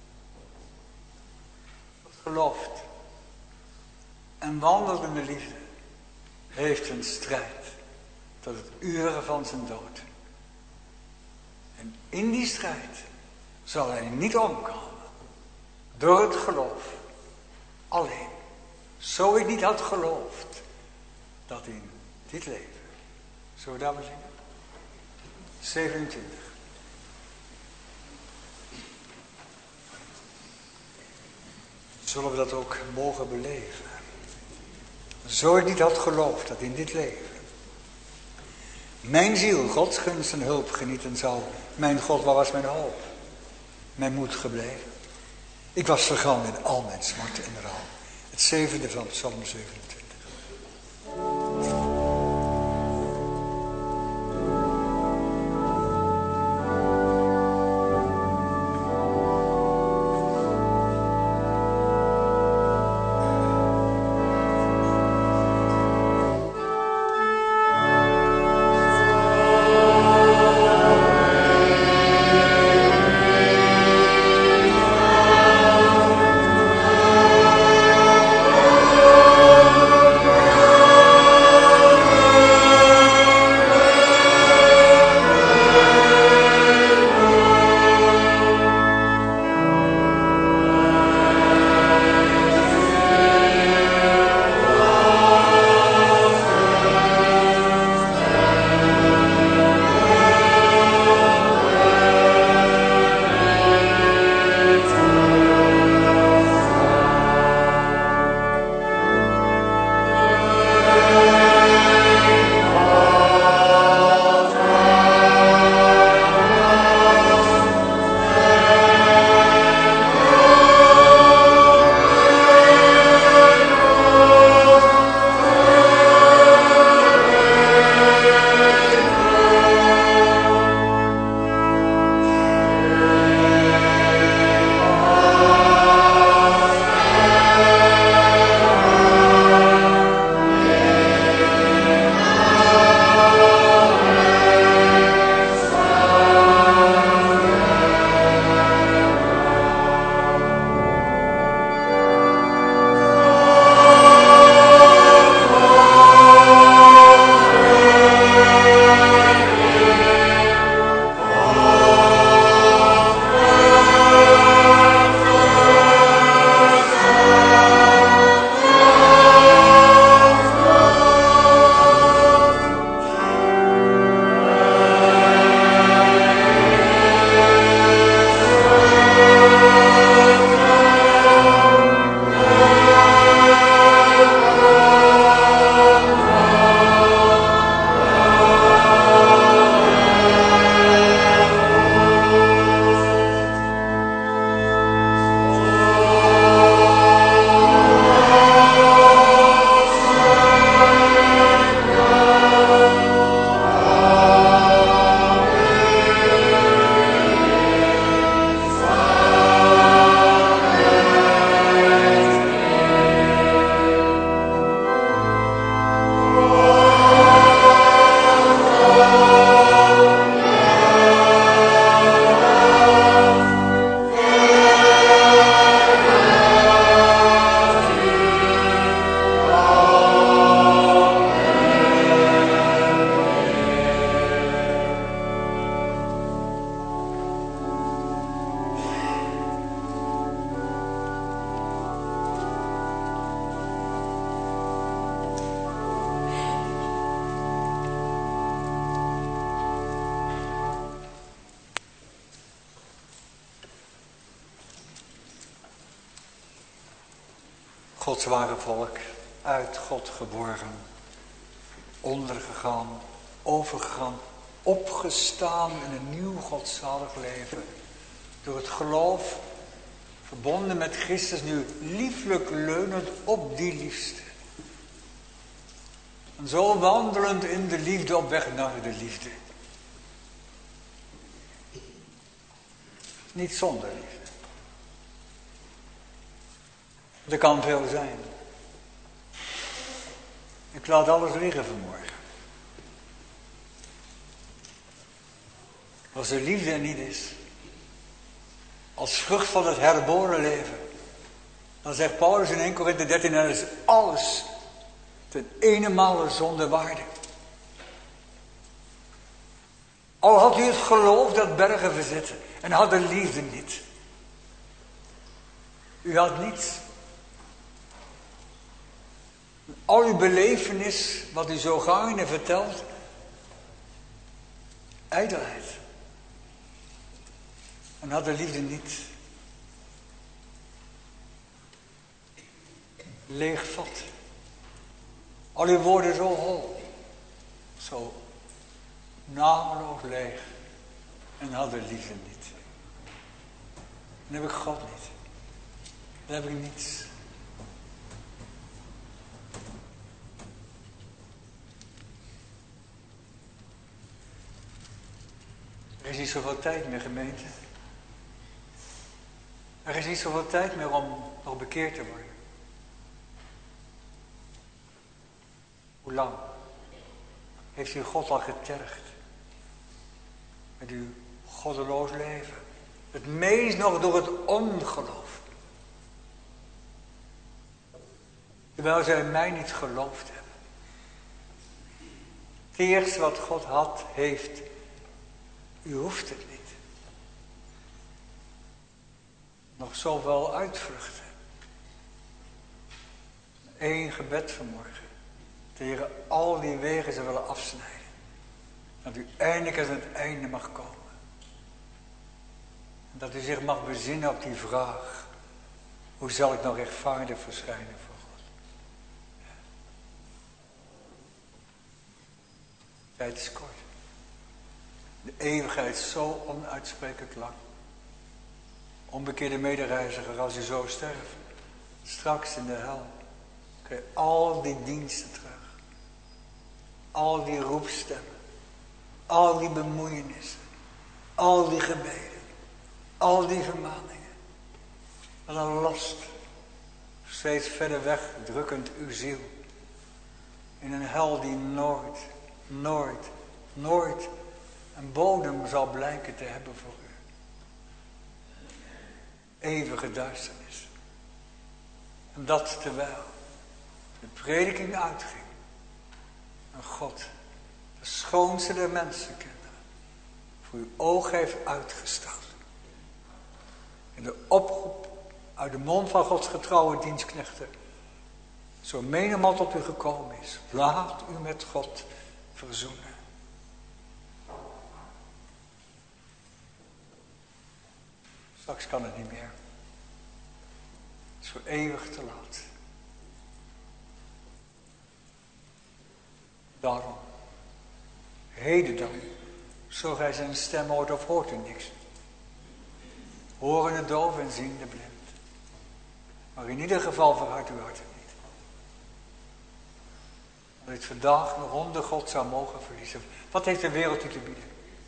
Dat gelooft. En wandelt in de liefde. Heeft een strijd. Tot het uren van zijn dood. En in die strijd zal hij niet omkomen. Door het geloof. Alleen. Zo ik niet had geloofd. Dat in dit leven. Zullen we daar maar zingen? zevenentwintig. Zullen we dat ook mogen beleven? Zo ik niet had geloofd dat in dit leven. Mijn ziel Gods gunst en hulp genieten zou. Mijn God, waar was mijn hoop? Mijn moed gebleven. Ik was vergaan in al mijn smart en rouw. Het zevende van Psalm zevenentwintig. Oh Gods ware volk, uit God geboren, ondergegaan, overgegaan, opgestaan in een nieuw godzalig leven. Door het geloof, verbonden met Christus, nu lieflijk leunend op die liefste. En zo wandelend in de liefde op weg naar de liefde. Niet zonder liefde. Er kan veel zijn. Ik laat alles liggen vanmorgen. Als er liefde er niet is, als vrucht van het herboren leven, dan zegt Paulus in Eerste Korinthe dertien, dat is alles ten eenenmale zonder waarde. Al had u het geloof dat bergen verzetten en had de liefde niet. U had niets. Al uw belevenis, wat u zo gaarne vertelt, ijdelheid. En had de liefde niet. Leeg vat. Al uw woorden zo hol. Zo nameloos leeg. En had de liefde niet. Dan heb ik God niet. Dan heb ik niets. Er is niet zoveel tijd meer, gemeente. Er is niet zoveel tijd meer om nog bekeerd te worden. Hoe lang heeft u God al getergd? Met uw goddeloos leven. Het meest nog door het ongeloof. Terwijl zij mij niet geloofd hebben. Het eerste wat God had, heeft. U hoeft het niet. Nog zoveel uitvluchten. Eén gebed vanmorgen. Tegen al die wegen ze willen afsnijden. Dat u eindelijk aan het einde mag komen. En dat u zich mag bezinnen op die vraag. Hoe zal ik nou rechtvaardig verschijnen voor God? Ja. Tijd is kort. De eeuwigheid is zo onuitsprekelijk lang. Onbekeerde medereiziger, als je zo sterft, straks in de hel, krijg je al die diensten terug. Al die roepstemmen. Al die bemoeienissen. Al die gebeden. Al die vermaningen. Wat een last. Steeds verder weg drukkend uw ziel. In een hel die nooit, nooit, nooit een bodem zal blijken te hebben voor u. Eeuwige duisternis. En dat terwijl de prediking uitging. En God, de schoonste der mensenkinderen, voor uw oog heeft uitgesteld. En de oproep uit de mond van Gods getrouwe dienstknechten, zo menigmaal tot u gekomen is, laat u met God verzoenen. Straks kan het niet meer. Het is voor eeuwig te laat. Daarom, heden dan, zo gij zijn stem hoort of hoort u niks. Horen de doof en zien de blind. Maar in ieder geval verhard uw harten niet. Dat het vandaag nog onder God zou mogen verliezen. Wat heeft de wereld u te bieden?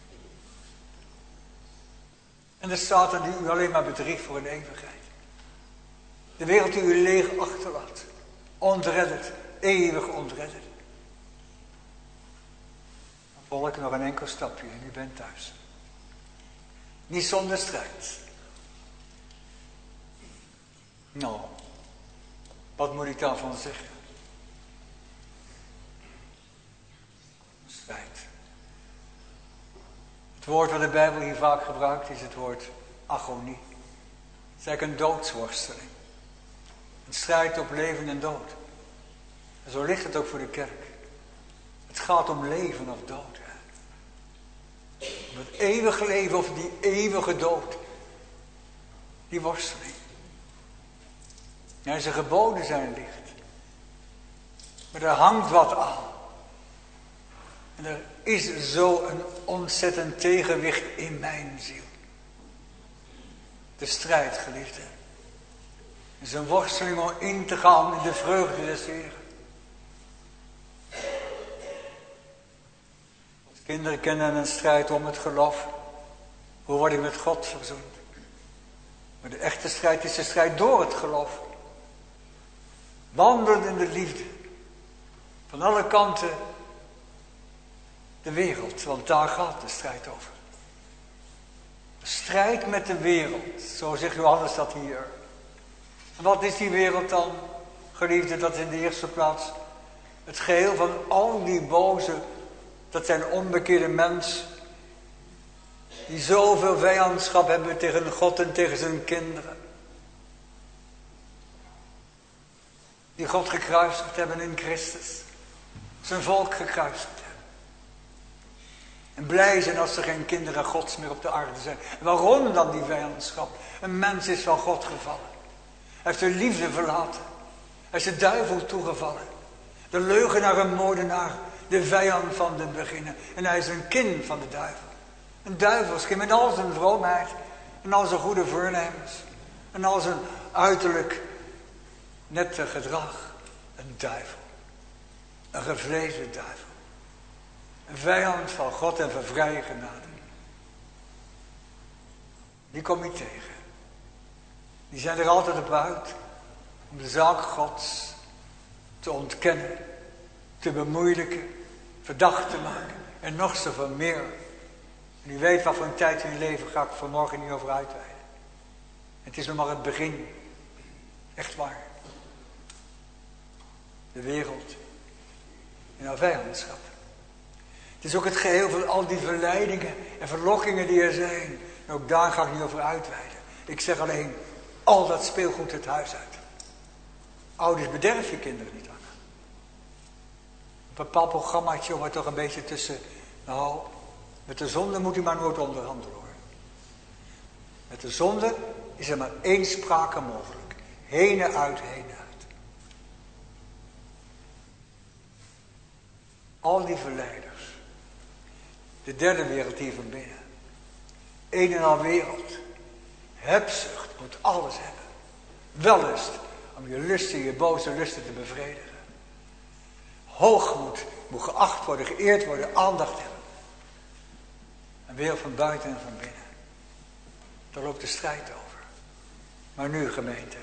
En de Satan die u alleen maar bedriegt voor een eeuwigheid. De wereld die u leeg achterlaat. Ontredderd. Eeuwig ontredderd. Dan volg ik nog een enkel stapje en u bent thuis. Niet zonder strijd. Nou, wat moet ik daarvan zeggen? Strijd. Het woord wat de Bijbel hier vaak gebruikt is het woord agonie. Het is eigenlijk een doodsworsteling. Een strijd op leven en dood. En zo ligt het ook voor de kerk. Het gaat om leven of dood. Hè? Om het eeuwige leven of die eeuwige dood. Die worsteling. En zijn geboden zijn licht. Maar er hangt wat aan. En er is zo een ontzettend tegenwicht in mijn ziel. De strijd, geliefde. Het is een worsteling om in te gaan in de vreugde des Heeren. Kinderen kennen een strijd om het geloof. Hoe word ik met God verzoend? Maar de echte strijd is de strijd door het geloof. Wandelen in de liefde. Van alle kanten de wereld, want daar gaat de strijd over. De strijd met de wereld, zo zegt Johannes dat hier. En wat is die wereld dan, geliefde? Dat is in de eerste plaats het geheel van al die boze, dat zijn onbekeerde mensen, die zoveel vijandschap hebben tegen God en tegen zijn kinderen. Die God gekruisigd hebben in Christus. Zijn volk gekruisigd hebben. En blij zijn als er geen kinderen Gods meer op de aarde zijn. En waarom dan die vijandschap? Een mens is van God gevallen. Hij heeft de liefde verlaten. Hij is de duivel toegevallen. De leugenaar en moordenaar. De vijand van de beginnen. En hij is een kind van de duivel. Een duivelskind met al zijn vroomheid. En al zijn goede voornemens. En al zijn uiterlijk nette gedrag. Een duivel. Een gevleesde duivel. Een vijand van God en van vrije genade. Die kom je tegen. Die zijn er altijd op uit. Om de zaak Gods te ontkennen. Te bemoeilijken. Verdacht te maken. En nog zoveel meer. En u weet wat voor een tijd in uw leven ga ik vanmorgen niet over uitweiden. Het is nog maar het begin. Echt waar. De wereld. En haar vijandschap. Het is ook het geheel van al die verleidingen en verlokkingen die er zijn. En ook daar ga ik niet over uitweiden. Ik zeg alleen, al dat speelgoed het huis uit. Ouders, bederf je kinderen niet aan. Een bepaald programmaatje wordt toch een beetje tussen, nou, met de zonde moet u maar nooit onderhandelen hoor. Met de zonde is er maar één sprake mogelijk. Heen uit, heen uit. Al die verleiders. De derde wereld hier van binnen. Een en al wereld. Hebzucht moet alles hebben. Wellust om je lusten, je boze lusten te bevredigen. Hoogmoed moet geacht worden, geëerd worden, aandacht hebben. Een wereld van buiten en van binnen. Daar loopt de strijd over. Maar nu gemeente.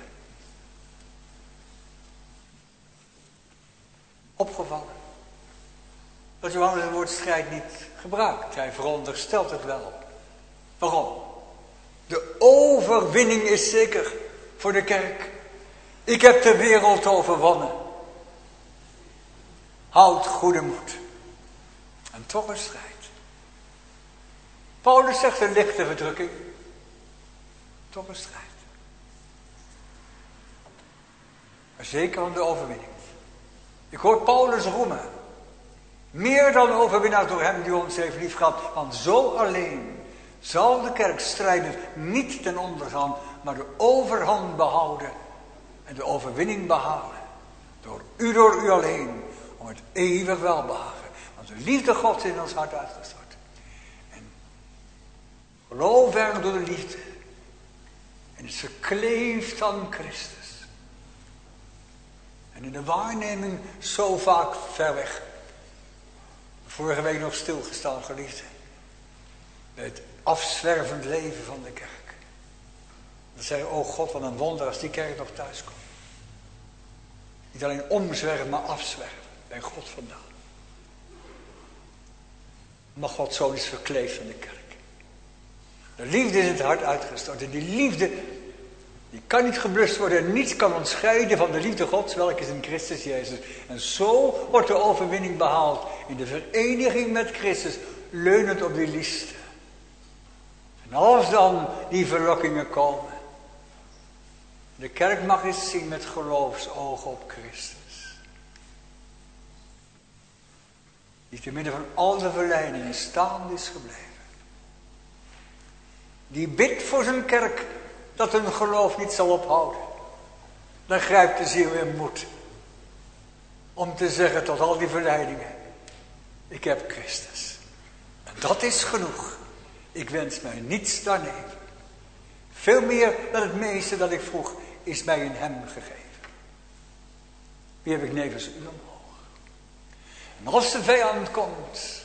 Opgevallen. Dat Johannes het woord strijd niet gebruikt. Hij veronderstelt het wel. Waarom? De overwinning is zeker voor de kerk. Ik heb de wereld overwonnen. Houd goede moed. En toch een strijd. Paulus zegt een lichte verdrukking. Toch een strijd. Maar zeker om de overwinning. Ik hoor Paulus roemen. Meer dan overwinnaar door hem die ons heeft liefgehad. Want zo alleen zal de kerk strijden niet ten onder gaan, maar de overhand behouden en de overwinning behalen. Door u, door u alleen, om het eeuwig welbehagen. Want de liefde Gods is in ons hart uitgestort. En geloof er door de liefde. En is gekleefd aan Christus. En in de waarneming zo vaak ver weg. Vorige week nog stilgestaan, geliefde. Bij het afzwervend leven van de kerk. Dan zei je, oh God, wat een wonder als die kerk nog thuis komt. Niet alleen omzwerven, maar afzwerven. Bij God vandaan. Maar Gods Zoon is verkleefd van de kerk. De liefde is in het hart uitgestort. En die liefde, die kan niet geblust worden. En niets kan ons scheiden van de liefde Gods, welke is in Christus Jezus. En zo wordt de overwinning behaald. In de vereniging met Christus, leunend op die liefde. En als dan die verlokkingen komen. De kerk mag eens zien met geloofsogen op Christus. Die te midden van al de verleidingen staande is gebleven. Die bidt voor zijn kerk dat hun geloof niet zal ophouden. Dan grijpt de ziel in moed. Om te zeggen tot al die verleidingen. Ik heb Christus. En dat is genoeg. Ik wens mij niets daarneven. Veel meer dan het meeste dat ik vroeg is mij in hem gegeven. Wie heb ik nevens u omhoog? En als de vijand komt.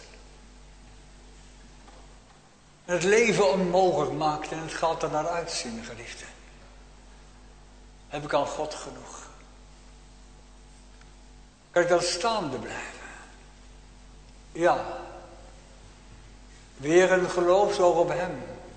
En het leven onmogelijk maakt. En het gaat er naar uitzien, geliefde. Heb ik aan God genoeg. Kan ik dan staande blijven? Ja. Weer een geloofsoog op hem.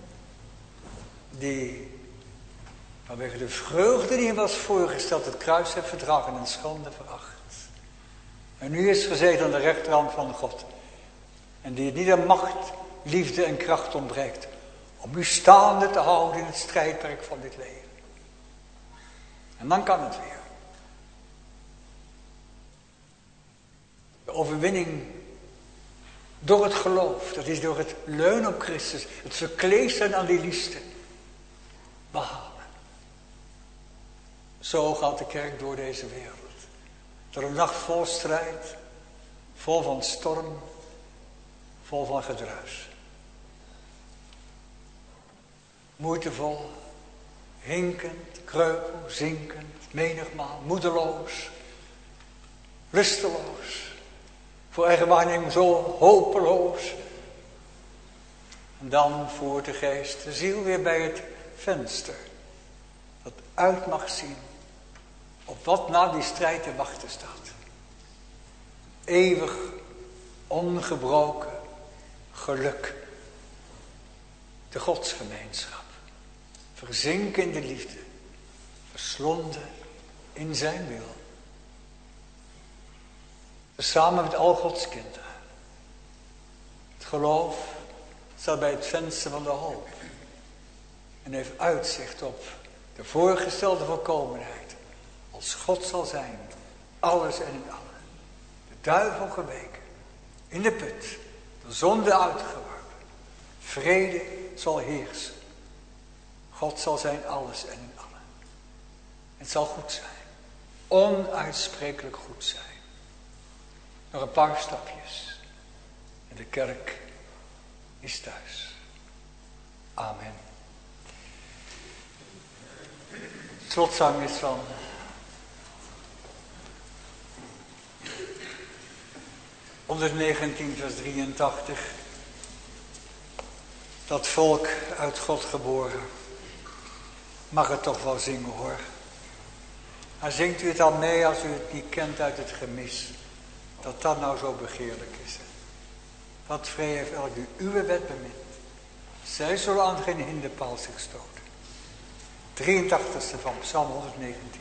Die vanwege de vreugde die hem was voorgesteld het kruis heeft verdragen en schande veracht. En nu is gezeten aan de rechterhand van God. En die het niet aan macht, liefde en kracht ontbreekt. Om u staande te houden in het strijdperk van dit leven. En dan kan het weer. De overwinning door het geloof. Dat is door het leunen op Christus. Het verkleesteren aan die liefde. Behalen. Zo gaat de kerk door deze wereld. Door een nacht vol strijd. Vol van storm. Vol van gedruis. Moeitevol. Hinkend, kreupel, zinkend, menigmaal, moedeloos, lusteloos, voor eigen waarneming zo hopeloos. En dan voert de geest de ziel weer bij het venster, dat uit mag zien op wat na die strijd te wachten staat. Eeuwig, ongebroken geluk, de godsgemeenschap. Verzinken in de liefde. Verslonden in zijn wil. Samen met al Gods kinderen. Het geloof staat bij het venster van de hoop. En heeft uitzicht op de voorgestelde volkomenheid. Als God zal zijn. Alles en in allen. De duivel geweken. In de put. De zonde uitgeworpen. Vrede zal heersen. God zal zijn alles en in allen. Het zal goed zijn. Onuitsprekelijk goed zijn. Nog een paar stapjes. En de kerk is thuis. Amen. Het slotzang is van honderdnegentien vers drieëntachtig. Dat volk uit God geboren. Mag het toch wel zingen hoor. Maar zingt u het al mee als u het niet kent uit het gemis. Dat dat nou zo begeerlijk is. Wat vrij heeft elk die uwe wet bemint. Zij zullen aan geen hinderpaal zich stoten. drieëntachtigste van Psalm honderdnegentien.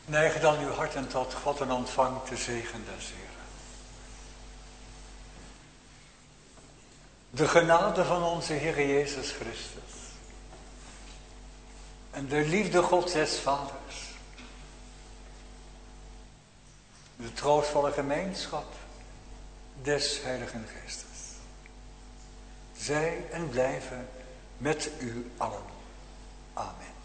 Neig dan uw harten tot God en ontvang de zegen des Heren. De genade van onze Heer Jezus Christus en de liefde Gods des Vaders, de troostvolle gemeenschap des Heiligen Geestes, zij en blijven met u allen. Amen.